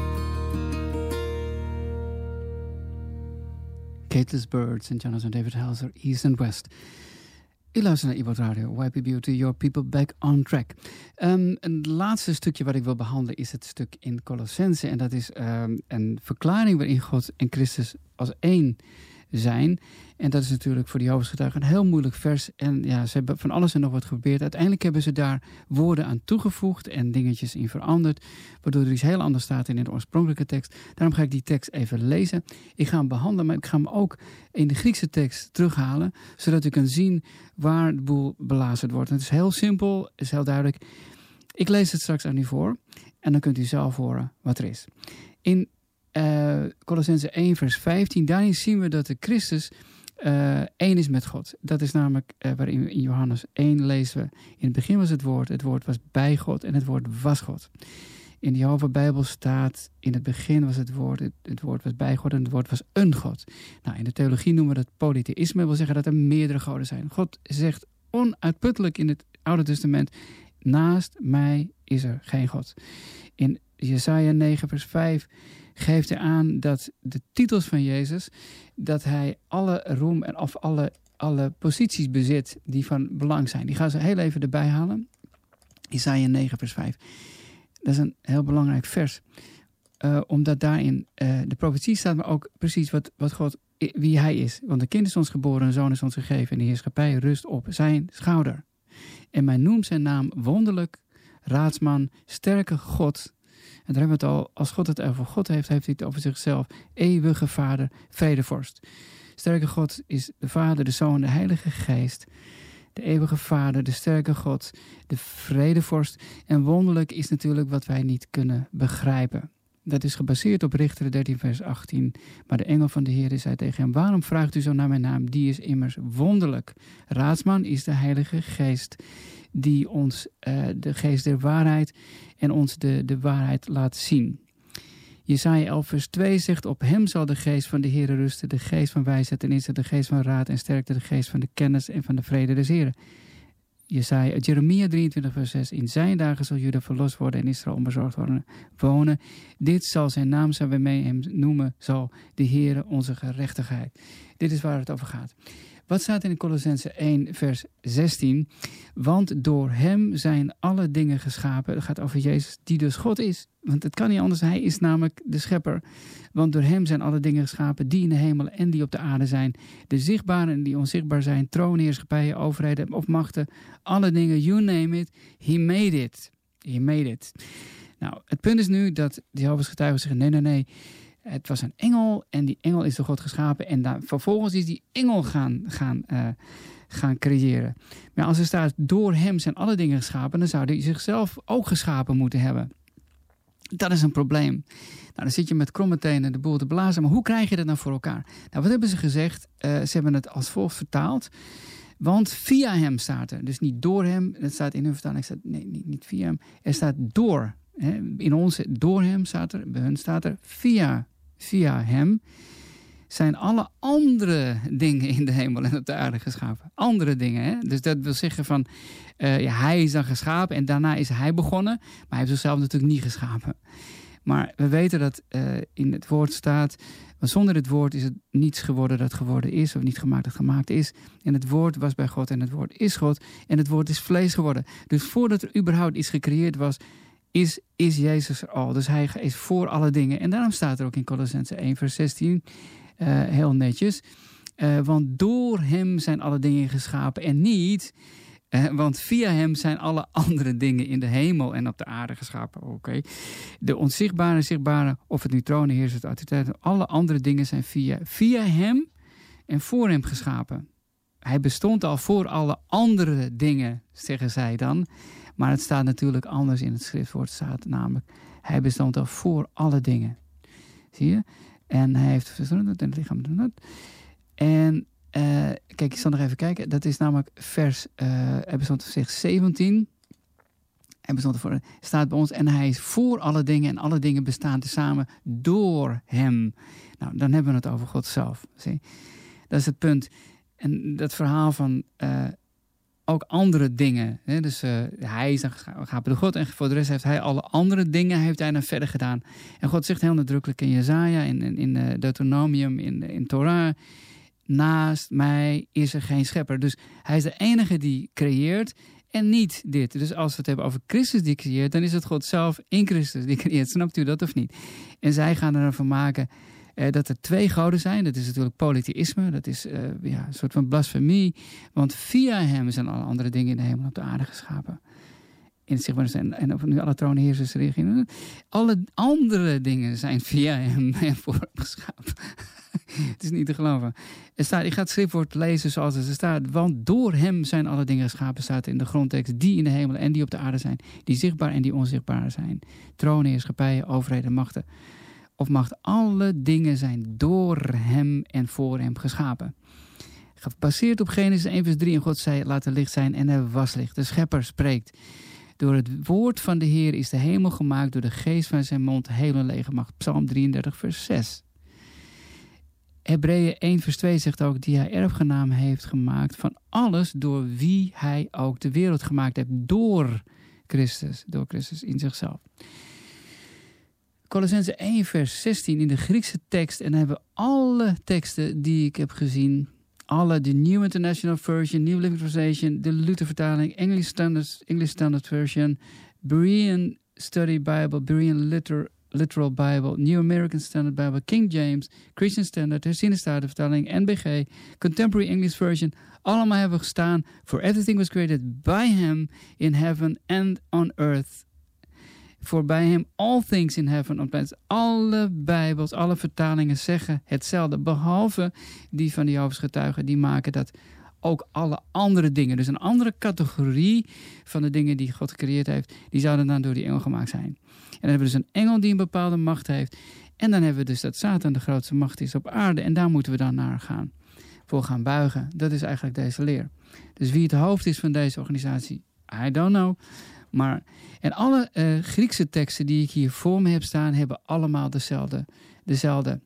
Cateless Birds en Jonathan David Helser, East and West. U luistert naar Ibot Radio, Y P B O T, Your People Back on Track. Um, een laatste stukje wat ik wil behandelen is het stuk in Colossense. En dat is um, een verklaring waarin God en Christus als één zijn. En dat is natuurlijk voor de Jehovah's getuigen een heel moeilijk vers. En ja, ze hebben van alles en nog wat geprobeerd. Uiteindelijk hebben ze daar woorden aan toegevoegd en dingetjes in veranderd. Waardoor er iets heel anders staat in de oorspronkelijke tekst. Daarom ga ik die tekst even lezen. Ik ga hem behandelen, maar ik ga hem ook in de Griekse tekst terughalen. Zodat u kunt zien waar de boel belazerd wordt. En het is heel simpel, het is heel duidelijk. Ik lees het straks aan u voor. En dan kunt u zelf horen wat er is. In Uh, Colossense één vers vijftien, daarin zien we dat de Christus uh, één is met God. Dat is namelijk uh, waarin in Johannes één lezen we, in het begin was het woord, het woord was bij God en het woord was God. In de Jehovah Bijbel staat, in het begin was het woord, het, het woord was bij God en het woord was een God. Nou, in de theologie noemen we dat polytheïsme, dat wil zeggen dat er meerdere goden zijn. God zegt onuitputtelijk in het Oude Testament, naast mij is er geen God. In Jesaja negen vers vijf geeft hij aan dat de titels van Jezus, dat hij alle roem en of alle, alle posities bezit die van belang zijn. Die gaan ze heel even erbij halen. Jesaja negen vers vijf. Dat is een heel belangrijk vers. Uh, omdat daarin uh, de profetie staat, maar ook precies wat, wat God, wie hij is. Want een kind is ons geboren, een zoon is ons gegeven en de heerschappij rust op zijn schouder. En men noemt zijn naam wonderlijk, raadsman, sterke God. En daar hebben we het al, als God het over God heeft, heeft hij het over zichzelf. Eeuwige Vader, vredevorst. Sterke God is de Vader, de Zoon, de Heilige Geest. De eeuwige Vader, de sterke God, de vredevorst. En wonderlijk is natuurlijk wat wij niet kunnen begrijpen. Dat is gebaseerd op Richteren dertien vers achttien. Maar de engel van de Heer zei tegen hem, waarom vraagt u zo naar mijn naam? Die is immers wonderlijk. Raadsman is de Heilige Geest, die ons uh, de geest der waarheid en ons de, de waarheid laat zien. Jesaja elf vers twee zegt, op hem zal de geest van de Heere rusten, de geest van wijsheid en inzicht, de geest van raad en sterkte, de geest van de kennis en van de vrede des Heeren. Jesaja, Jeremia drieëntwintig vers zes, in zijn dagen zal Juda verlost worden en Israël onbezorgd worden wonen. Dit zal zijn naam zijn, waarmee hem noemen zal de Heere onze gerechtigheid. Dit is waar het over gaat. Wat staat in Colossense één vers zestien? Want door hem zijn alle dingen geschapen. Het gaat over Jezus, die dus God is. Want het kan niet anders, hij is namelijk de schepper. Want door hem zijn alle dingen geschapen die in de hemel en die op de aarde zijn. De zichtbare en die onzichtbaar zijn. Tronen, heerschappijen, overheden of machten. Alle dingen, you name it. He made it. He made it. Nou, het punt is nu dat de Jehovah's getuigen zeggen, nee, nee, nee. Het was een engel en die engel is door God geschapen. En daar, vervolgens is die engel gaan, gaan, uh, gaan creëren. Maar als er staat, door hem zijn alle dingen geschapen, dan zou hij zichzelf ook geschapen moeten hebben. Dat is een probleem. Nou, dan zit je met kromme tenen de boel te blazen. Maar hoe krijg je dat nou voor elkaar? Nou, wat hebben ze gezegd? Uh, ze hebben het als volgt vertaald. Want via hem staat er. Dus niet door hem. Dat staat in hun vertaling. Staat, nee, niet, niet via hem. Er staat door. Hè, in onze, door hem staat er. Bij hun staat er via, via hem. Zijn alle andere dingen in de hemel en op de aarde geschapen. Andere dingen. Hè? Dus dat wil zeggen van. Uh, ja, hij is dan geschapen. En daarna is hij begonnen. Maar hij heeft zichzelf natuurlijk niet geschapen. Maar we weten dat uh, in het woord staat. Want zonder het woord is het niets geworden dat geworden is. Of niet gemaakt dat gemaakt is. En het woord was bij God. En het woord is God. En het woord is vlees geworden. Dus voordat er überhaupt iets gecreëerd was. Is, is Jezus er al. Dus hij is voor alle dingen. En daarom staat er ook in Colossense één vers zestien. Uh, heel netjes. Uh, want door hem zijn alle dingen geschapen. En niet. Uh, want via hem zijn alle andere dingen in de hemel en op de aarde geschapen. Oké. Okay. De onzichtbare, zichtbare, of het nu tronen, heersers, autoriteiten, alle andere dingen zijn via, via hem en voor hem geschapen. Hij bestond al voor alle andere dingen, zeggen zij dan. Maar het staat natuurlijk anders in het schriftwoord. Het staat namelijk, hij bestond al voor alle dingen. Zie je? En hij heeft en het lichaam. En Uh, kijk, ik zal nog even kijken. Dat is namelijk vers, uh, hij bestond op zich zeventien. Hij bestond ervoor, staat bij ons. En hij is voor alle dingen. En alle dingen bestaan tezamen door hem. Nou, dan hebben we het over God zelf. Zie? Dat is het punt. En dat verhaal van uh, ook andere dingen. Hè? Dus uh, hij is een geschapen God en voor de rest heeft hij alle andere dingen heeft hij dan verder gedaan. En God zegt heel nadrukkelijk in Jesaja, in, in, in uh, Deuteronomium, in, in Torah, naast mij is er geen schepper. Dus hij is de enige die creëert en niet dit. Dus als we het hebben over Christus die creëert, dan is het God zelf in Christus die creëert. Snapt u dat of niet? En zij gaan er dan van maken uh, dat er twee goden zijn. Dat is natuurlijk polytheïsme. Dat is uh, ja, een soort van blasfemie. Want via hem zijn alle andere dingen in de hemel en op de aarde geschapen. In het zichtbaar zijn, en of nu alle troonheersers regeren. Alle andere dingen zijn via hem en voor hem geschapen. Het is niet te geloven. Er staat, ik ga het schriftwoord lezen zoals het er staat. Want door hem zijn alle dingen geschapen, staat in de grondtekst. Die in de hemel en die op de aarde zijn. Die zichtbaar en die onzichtbaar zijn. Tronen, heerschappijen, overheden, machten. Of macht, alle dingen zijn door hem en voor hem geschapen. Gebaseerd op Genesis één vers drie. En God zei, laat er licht zijn en er was licht. De schepper spreekt. Door het woord van de Heer is de hemel gemaakt. Door de geest van zijn mond heel en lege macht. Psalm drieëndertig vers zes. Hebreeën één vers twee zegt ook, die hij erfgenaam heeft gemaakt van alles door wie hij ook de wereld gemaakt heeft. Door Christus, door Christus in zichzelf. Colossenzen één vers zestien in de Griekse tekst. En dan hebben we alle teksten die ik heb gezien. Alle, de New International Version, New Living Translation, de Luther vertaling, English Standard, English Standard Version, Berean Study Bible, Berean Liter, Literal Bible, New American Standard Bible, King James, Christian Standard, Herziene Statenvertaling, N B G, Contemporary English Version. Allemaal hebben we gestaan. For everything was created by him in heaven and on earth. For by him all things in heaven on earth. Alle Bijbels, alle vertalingen zeggen hetzelfde. Behalve die van de Jehovah's getuigen. Die maken dat ook alle andere dingen. Dus een andere categorie van de dingen die God gecreëerd heeft. Die zouden dan door die engel gemaakt zijn. En dan hebben we dus een engel die een bepaalde macht heeft. En dan hebben we dus dat Satan de grootste macht is op aarde. En daar moeten we dan naar gaan. Voor gaan buigen. Dat is eigenlijk deze leer. Dus wie het hoofd is van deze organisatie, I don't know. Maar, en alle uh, Griekse teksten die ik hier voor me heb staan, hebben allemaal dezelfde, dezelfde,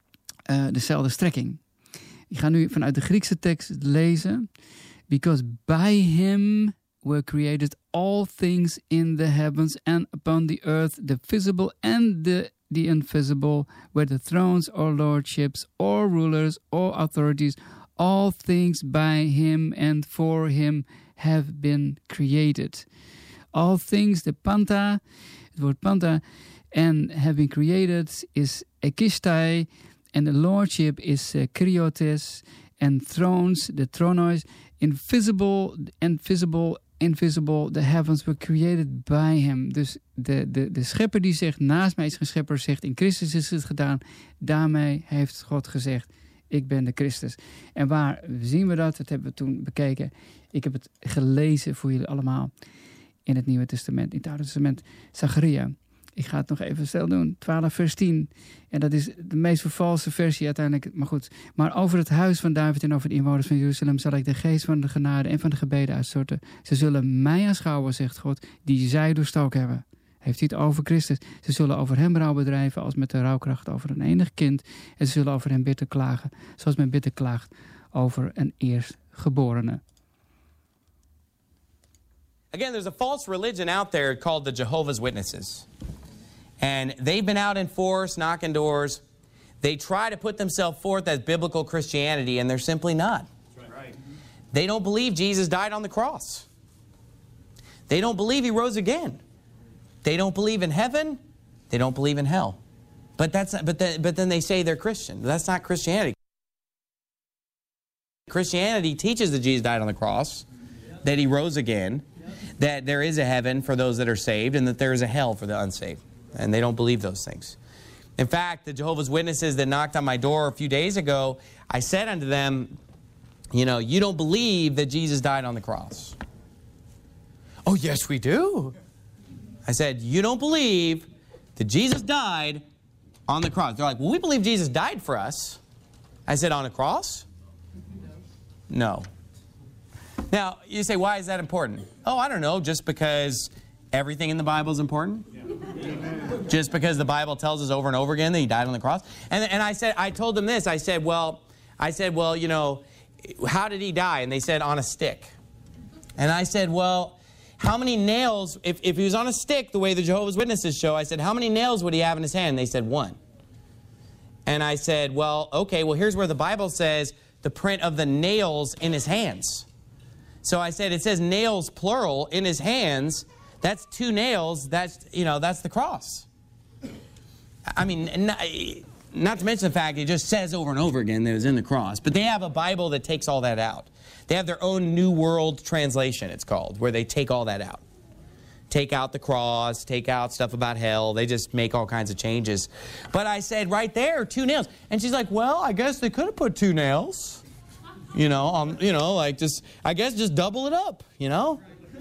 uh, dezelfde strekking. Ik ga nu vanuit de Griekse tekst lezen. Because by him were created all things in the heavens and upon the earth, the visible and the, the invisible, whether thrones or lordships or rulers or authorities, all things by him and for him have been created. All things, the panta, het woord panta, and have been created is ekistai, and the lordship is uh, kriotes, and thrones, the tronois, invisible, invisible, invisible, the heavens were created by him. Dus de, de, de schepper die zegt, naast mij is geen schepper, zegt, in Christus is het gedaan. Daarmee heeft God gezegd, ik ben de Christus. En waar zien we dat? Dat hebben we toen bekeken. Ik heb het gelezen voor jullie allemaal. In het Nieuwe Testament, in het Oude Testament, Zacharia. Ik ga het nog even snel doen. twaalf vers tien. En dat is de meest vervalste versie uiteindelijk. Maar goed. Maar over het huis van David en over de inwoners van Jeruzalem zal ik de geest van de genade en van de gebeden uitstorten. Ze zullen mij aanschouwen, zegt God, die zij doorstoken hebben. Heeft hij het over Christus. Ze zullen over hem rouw bedrijven als met de rouwkracht over een enig kind. En ze zullen over hem bitter klagen. Zoals men bitter klaagt over een eerstgeborene. Again, there's a false religion out there called the Jehovah's Witnesses. And they've been out in force, knocking doors. They try to put themselves forth as biblical Christianity, and they're simply not. Right. They don't believe Jesus died on the cross. They don't believe he rose again. They don't believe in heaven. They don't believe in hell. But, that's not, but, the, but then they say they're Christian. That's not Christianity. Christianity teaches that Jesus died on the cross, that he rose again, that there is a heaven for those that are saved, and that there is a hell for the unsaved. And they don't believe those things. In fact, the Jehovah's Witnesses that knocked on my door a few days ago, I said unto them, you know, you don't believe that Jesus died on the cross. Oh, yes, we do. I said, you don't believe that Jesus died on the cross. They're like, well, we believe Jesus died for us. I said, on a cross? No. Now, you say, why is that important? Oh, I don't know, just because everything in the Bible is important? Yeah. Just because the Bible tells us over and over again that he died on the cross? And, and I said, I told them this, I said, well, I said, well, you know, how did he die? And they said, on a stick. And I said, well, how many nails, if, if he was on a stick, the way the Jehovah's Witnesses show, I said, how many nails would he have in his hand? They said, one. And I said, well, okay, well, here's where the Bible says the print of the nails in his hands. So I said, it says nails, plural, in his hands. That's two nails. That's, you know, that's the cross. I mean, not, not to mention the fact it just says over and over again that it was in the cross. But they have a Bible that takes all that out. They have their own New World Translation, it's called, where they take all that out. Take out the cross, take out stuff about hell. They just make all kinds of changes. But I said, right there, two nails. And she's like, well, I guess they could have put two nails. You know, um, you know, like just, I guess just double it up, you know.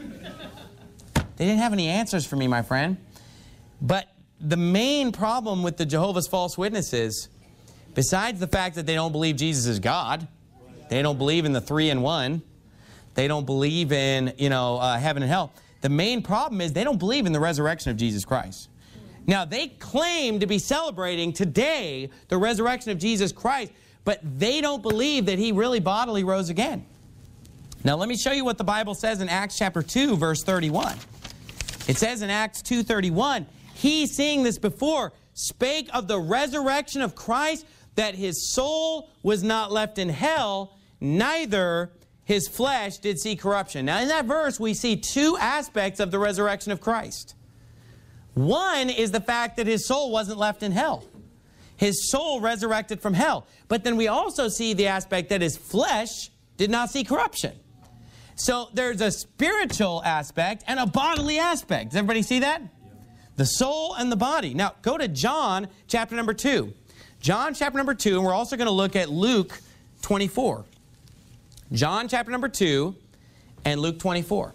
They didn't have any answers for me, my friend. But the main problem with the Jehovah's False Witnesses, besides the fact that they don't believe Jesus is God, they don't believe in the three in one, they don't believe in, you know, uh, heaven and hell. The main problem is they don't believe in the resurrection of Jesus Christ. Now, they claim to be celebrating today the resurrection of Jesus Christ, but they don't believe that he really bodily rose again. Now, let me show you what the Bible says in Acts chapter two, verse thirty-one. It says in Acts two thirty-one, he, seeing this before, spake of the resurrection of Christ, that his soul was not left in hell, neither his flesh did see corruption. Now, in that verse, we see two aspects of the resurrection of Christ. One is the fact that his soul wasn't left in hell. His soul resurrected from hell. But then we also see the aspect that his flesh did not see corruption. So there's a spiritual aspect and a bodily aspect. Does everybody see that? The soul and the body. Now, go to John chapter number two. John chapter number two, and we're also going to look at Luke twenty-four. John chapter number two and Luke twenty-four.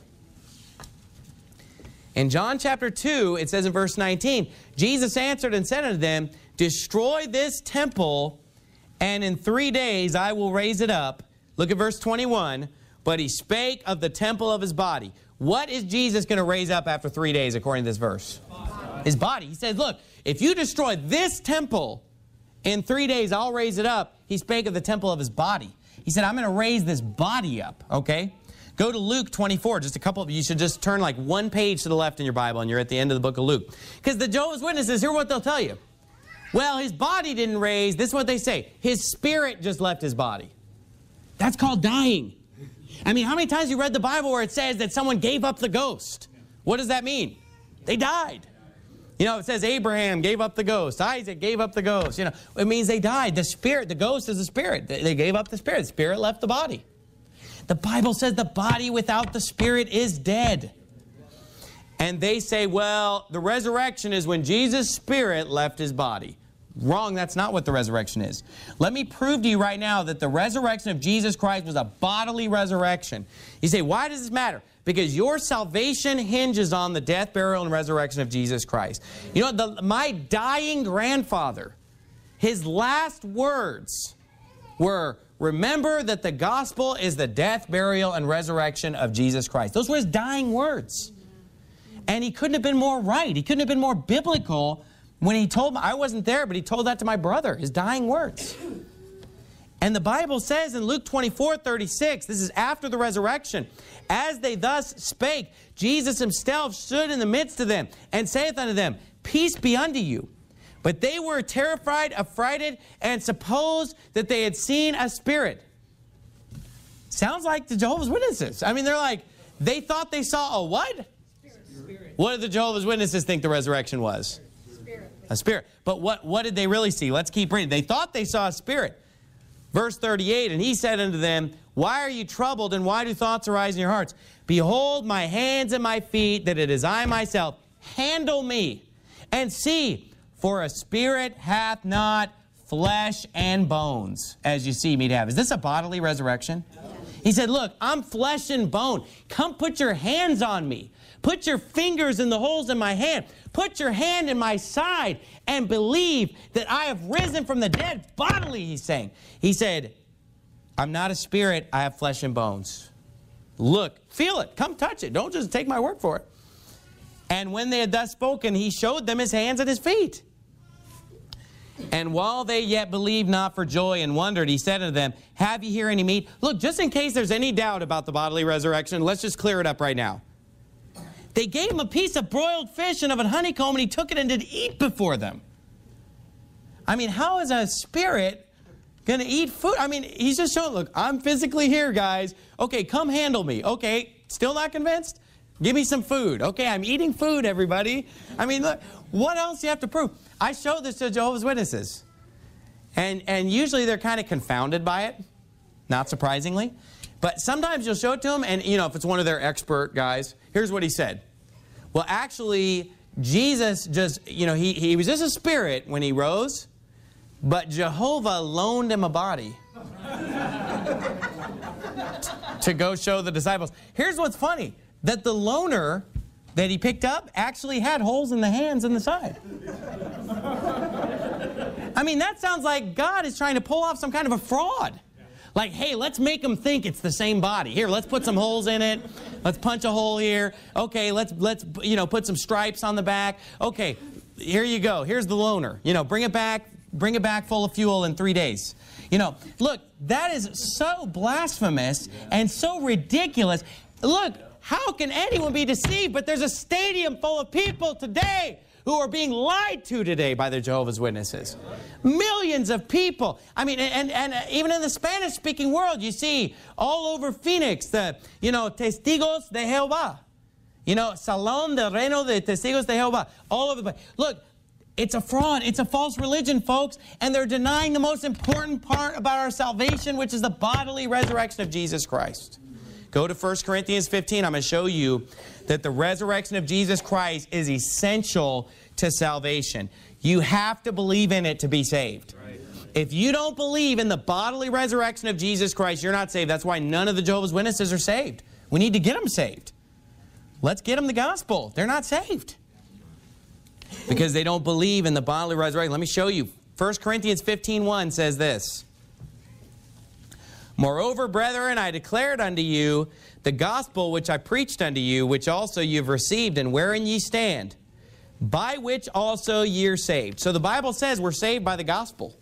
In John chapter two, it says in verse nineteen, Jesus answered and said unto them, destroy this temple, and in three days I will raise it up. Look at verse twenty-one. But he spake of the temple of his body. What is Jesus going to raise up after three days according to this verse? Body. His body. He said, look, if you destroy this temple, in three days I'll raise it up. He spake of the temple of his body. He said, I'm going to raise this body up, okay? Go to Luke twenty-four, just a couple of you should just turn like one page to the left in your Bible and you're at the end of the book of Luke. Because the Jehovah's Witnesses, here's what they'll tell you. Well, his body didn't raise. This is what they say. His spirit just left his body. That's called dying. I mean, how many times you read the Bible where it says that someone gave up the ghost? What does that mean? They died. You know, it says Abraham gave up the ghost. Isaac gave up the ghost. You know, it means they died. The spirit, the ghost is the spirit. They gave up the spirit. The spirit left the body. The Bible says the body without the spirit is dead. And they say, well, the resurrection is when Jesus' spirit left his body. Wrong, that's not what the resurrection is. Let me prove to you right now that the resurrection of Jesus Christ was a bodily resurrection. You say, why does this matter? Because your salvation hinges on the death, burial, and resurrection of Jesus Christ. You know, the, my dying grandfather, his last words were, remember that the gospel is the death, burial, and resurrection of Jesus Christ. Those were his dying words. And he couldn't have been more right. He couldn't have been more biblical when he told me, I wasn't there, but he told that to my brother, his dying words. And the Bible says in Luke twenty-four, thirty-six, this is after the resurrection, as they thus spake, Jesus himself stood in the midst of them, and saith unto them, peace be unto you. But they were terrified, affrighted, and supposed that they had seen a spirit. Sounds like the Jehovah's Witnesses. I mean, they're like, they thought they saw a what? Spirit. What did the Jehovah's Witnesses think the resurrection was? A spirit. But what, what did they really see? Let's keep reading. They thought they saw a spirit. Verse thirty-eight, and he said unto them, why are you troubled, and why do thoughts arise in your hearts? Behold my hands and my feet, that it is I myself. Handle me, and see, for a spirit hath not flesh and bones, as you see me to have. Is this a bodily resurrection? He said, look, I'm flesh and bone. Come put your hands on me. Put your fingers in the holes in my hand. Put your hand in my side and believe that I have risen from the dead bodily, he's saying. He said, I'm not a spirit, I have flesh and bones. Look, feel it, come touch it. Don't just take my word for it. And when they had thus spoken, he showed them his hands and his feet. And while they yet believed not for joy and wondered, he said unto them, have ye here any meat? Look, just in case there's any doubt about the bodily resurrection, let's just clear it up right now. They gave him a piece of broiled fish and of a honeycomb, and he took it and did eat before them. I mean, how is a spirit going to eat food? I mean, he's just showing, look, I'm physically here, guys. Okay, come handle me. Okay, still not convinced? Give me some food. Okay, I'm eating food, everybody. I mean, look, what else do you have to prove? I show this to Jehovah's Witnesses. And, and usually they're kind of confounded by it, not surprisingly. But sometimes you'll show it to them, and, you know, if it's one of their expert guys, here's what he said. Well, actually, Jesus just, you know, he, he was just a spirit when he rose, but Jehovah loaned him a body to go show the disciples. Here's what's funny, that the loaner that he picked up actually had holes in the hands and the side. I mean, that sounds like God is trying to pull off some kind of a fraud. Like, hey, let's make them think it's the same body. Here, let's put some holes in it. Let's punch a hole here. Okay, let's, let's you know, put some stripes on the back. Okay, here you go. Here's the loaner. You know, bring it back, bring it back full of fuel in three days. You know, look, that is so blasphemous and so ridiculous. Look, how can anyone be deceived? But there's a stadium full of people today who are being lied to today by the Jehovah's Witnesses. Millions of people. I mean, and, and even in the Spanish-speaking world, you see all over Phoenix, the, you know, Testigos de Jehová. You know, Salón del Reino de Testigos de Jehová. All over the place. Look, it's a fraud. It's a false religion, folks. And they're denying the most important part about our salvation, which is the bodily resurrection of Jesus Christ. Go to First Corinthians fifteen. I'm going to show you that the resurrection of Jesus Christ is essential to salvation. You have to believe in it to be saved. Right. If you don't believe in the bodily resurrection of Jesus Christ, you're not saved. That's why none of the Jehovah's Witnesses are saved. We need to get them saved. Let's get them the gospel. They're not saved because they don't believe in the bodily resurrection. Let me show you. First Corinthians fifteen one says this. Moreover, brethren, I declared unto you the gospel which I preached unto you, which also ye have received, and wherein ye stand, by which also ye are saved. So the Bible says we're saved by the gospel.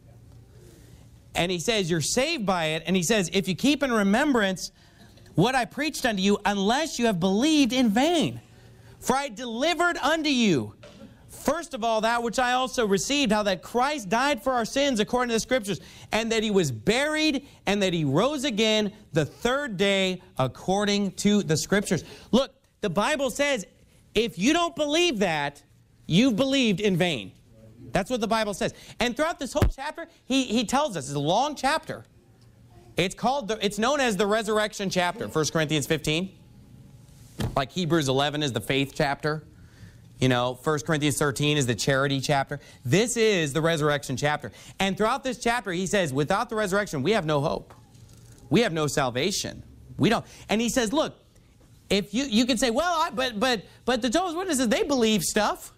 And he says you're saved by it, and he says, if you keep in remembrance what I preached unto you, unless you have believed in vain. For I delivered unto you, first of all, that which I also received, how that Christ died for our sins according to the Scriptures, and that he was buried, and that he rose again the third day according to the Scriptures. Look, the Bible says, if you don't believe that, you've believed in vain. That's what the Bible says. And throughout this whole chapter, he, he tells us, it's a long chapter. It's called, the, it's known as the resurrection chapter, First Corinthians fifteen. Like Hebrews eleven is the faith chapter. You know, First Corinthians thirteen is the charity chapter. This is the resurrection chapter. And throughout this chapter, he says, without the resurrection, we have no hope. We have no salvation. We don't. And he says, look, if you, you can say, well, I, but, but, but the Jehovah's Witnesses, they believe stuff.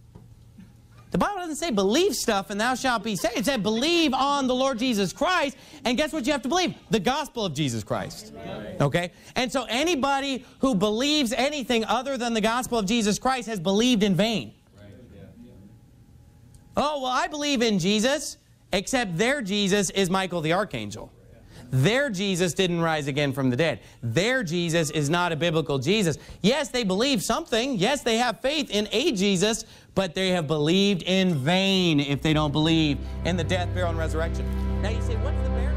The Bible doesn't say believe stuff and thou shalt be saved. It said believe on the Lord Jesus Christ. And guess what you have to believe? The gospel of Jesus Christ. Okay? And so anybody who believes anything other than the gospel of Jesus Christ has believed in vain. Oh, well, I believe in Jesus, except their Jesus is Michael the Archangel. Their Jesus didn't rise again from the dead. Their Jesus is not a biblical Jesus. Yes, they believe something. Yes, they have faith in a Jesus, but they have believed in vain if they don't believe in the death, burial, and resurrection. Now you say, what's the burial?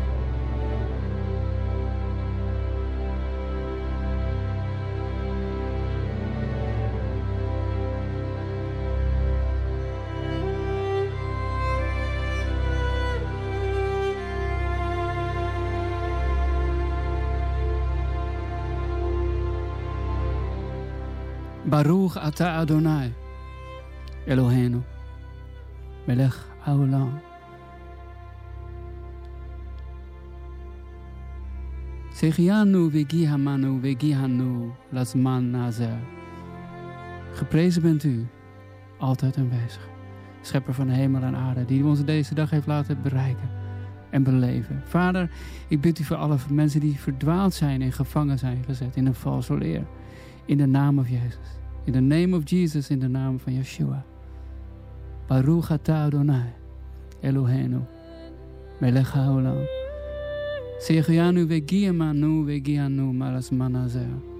Baruch Ata Adonai, Eloheinu, Melech Haolam. Sechianu v'gihamanu v'gihanu lazman nazer. Geprezen bent u, altijd aanwezig. Schepper van de hemel en aarde, die ons deze dag heeft laten bereiken en beleven. Vader, ik bid u voor alle mensen die verdwaald zijn en gevangen zijn gezet in een valse leer. In de naam van Jezus. In de name of Jesus, in de naam van Yeshua. Baruch Ata Adonai, אלוהינו, מלך העולם, שהחיינו והגיע עמנו והגיענו מעל הזמן הזה.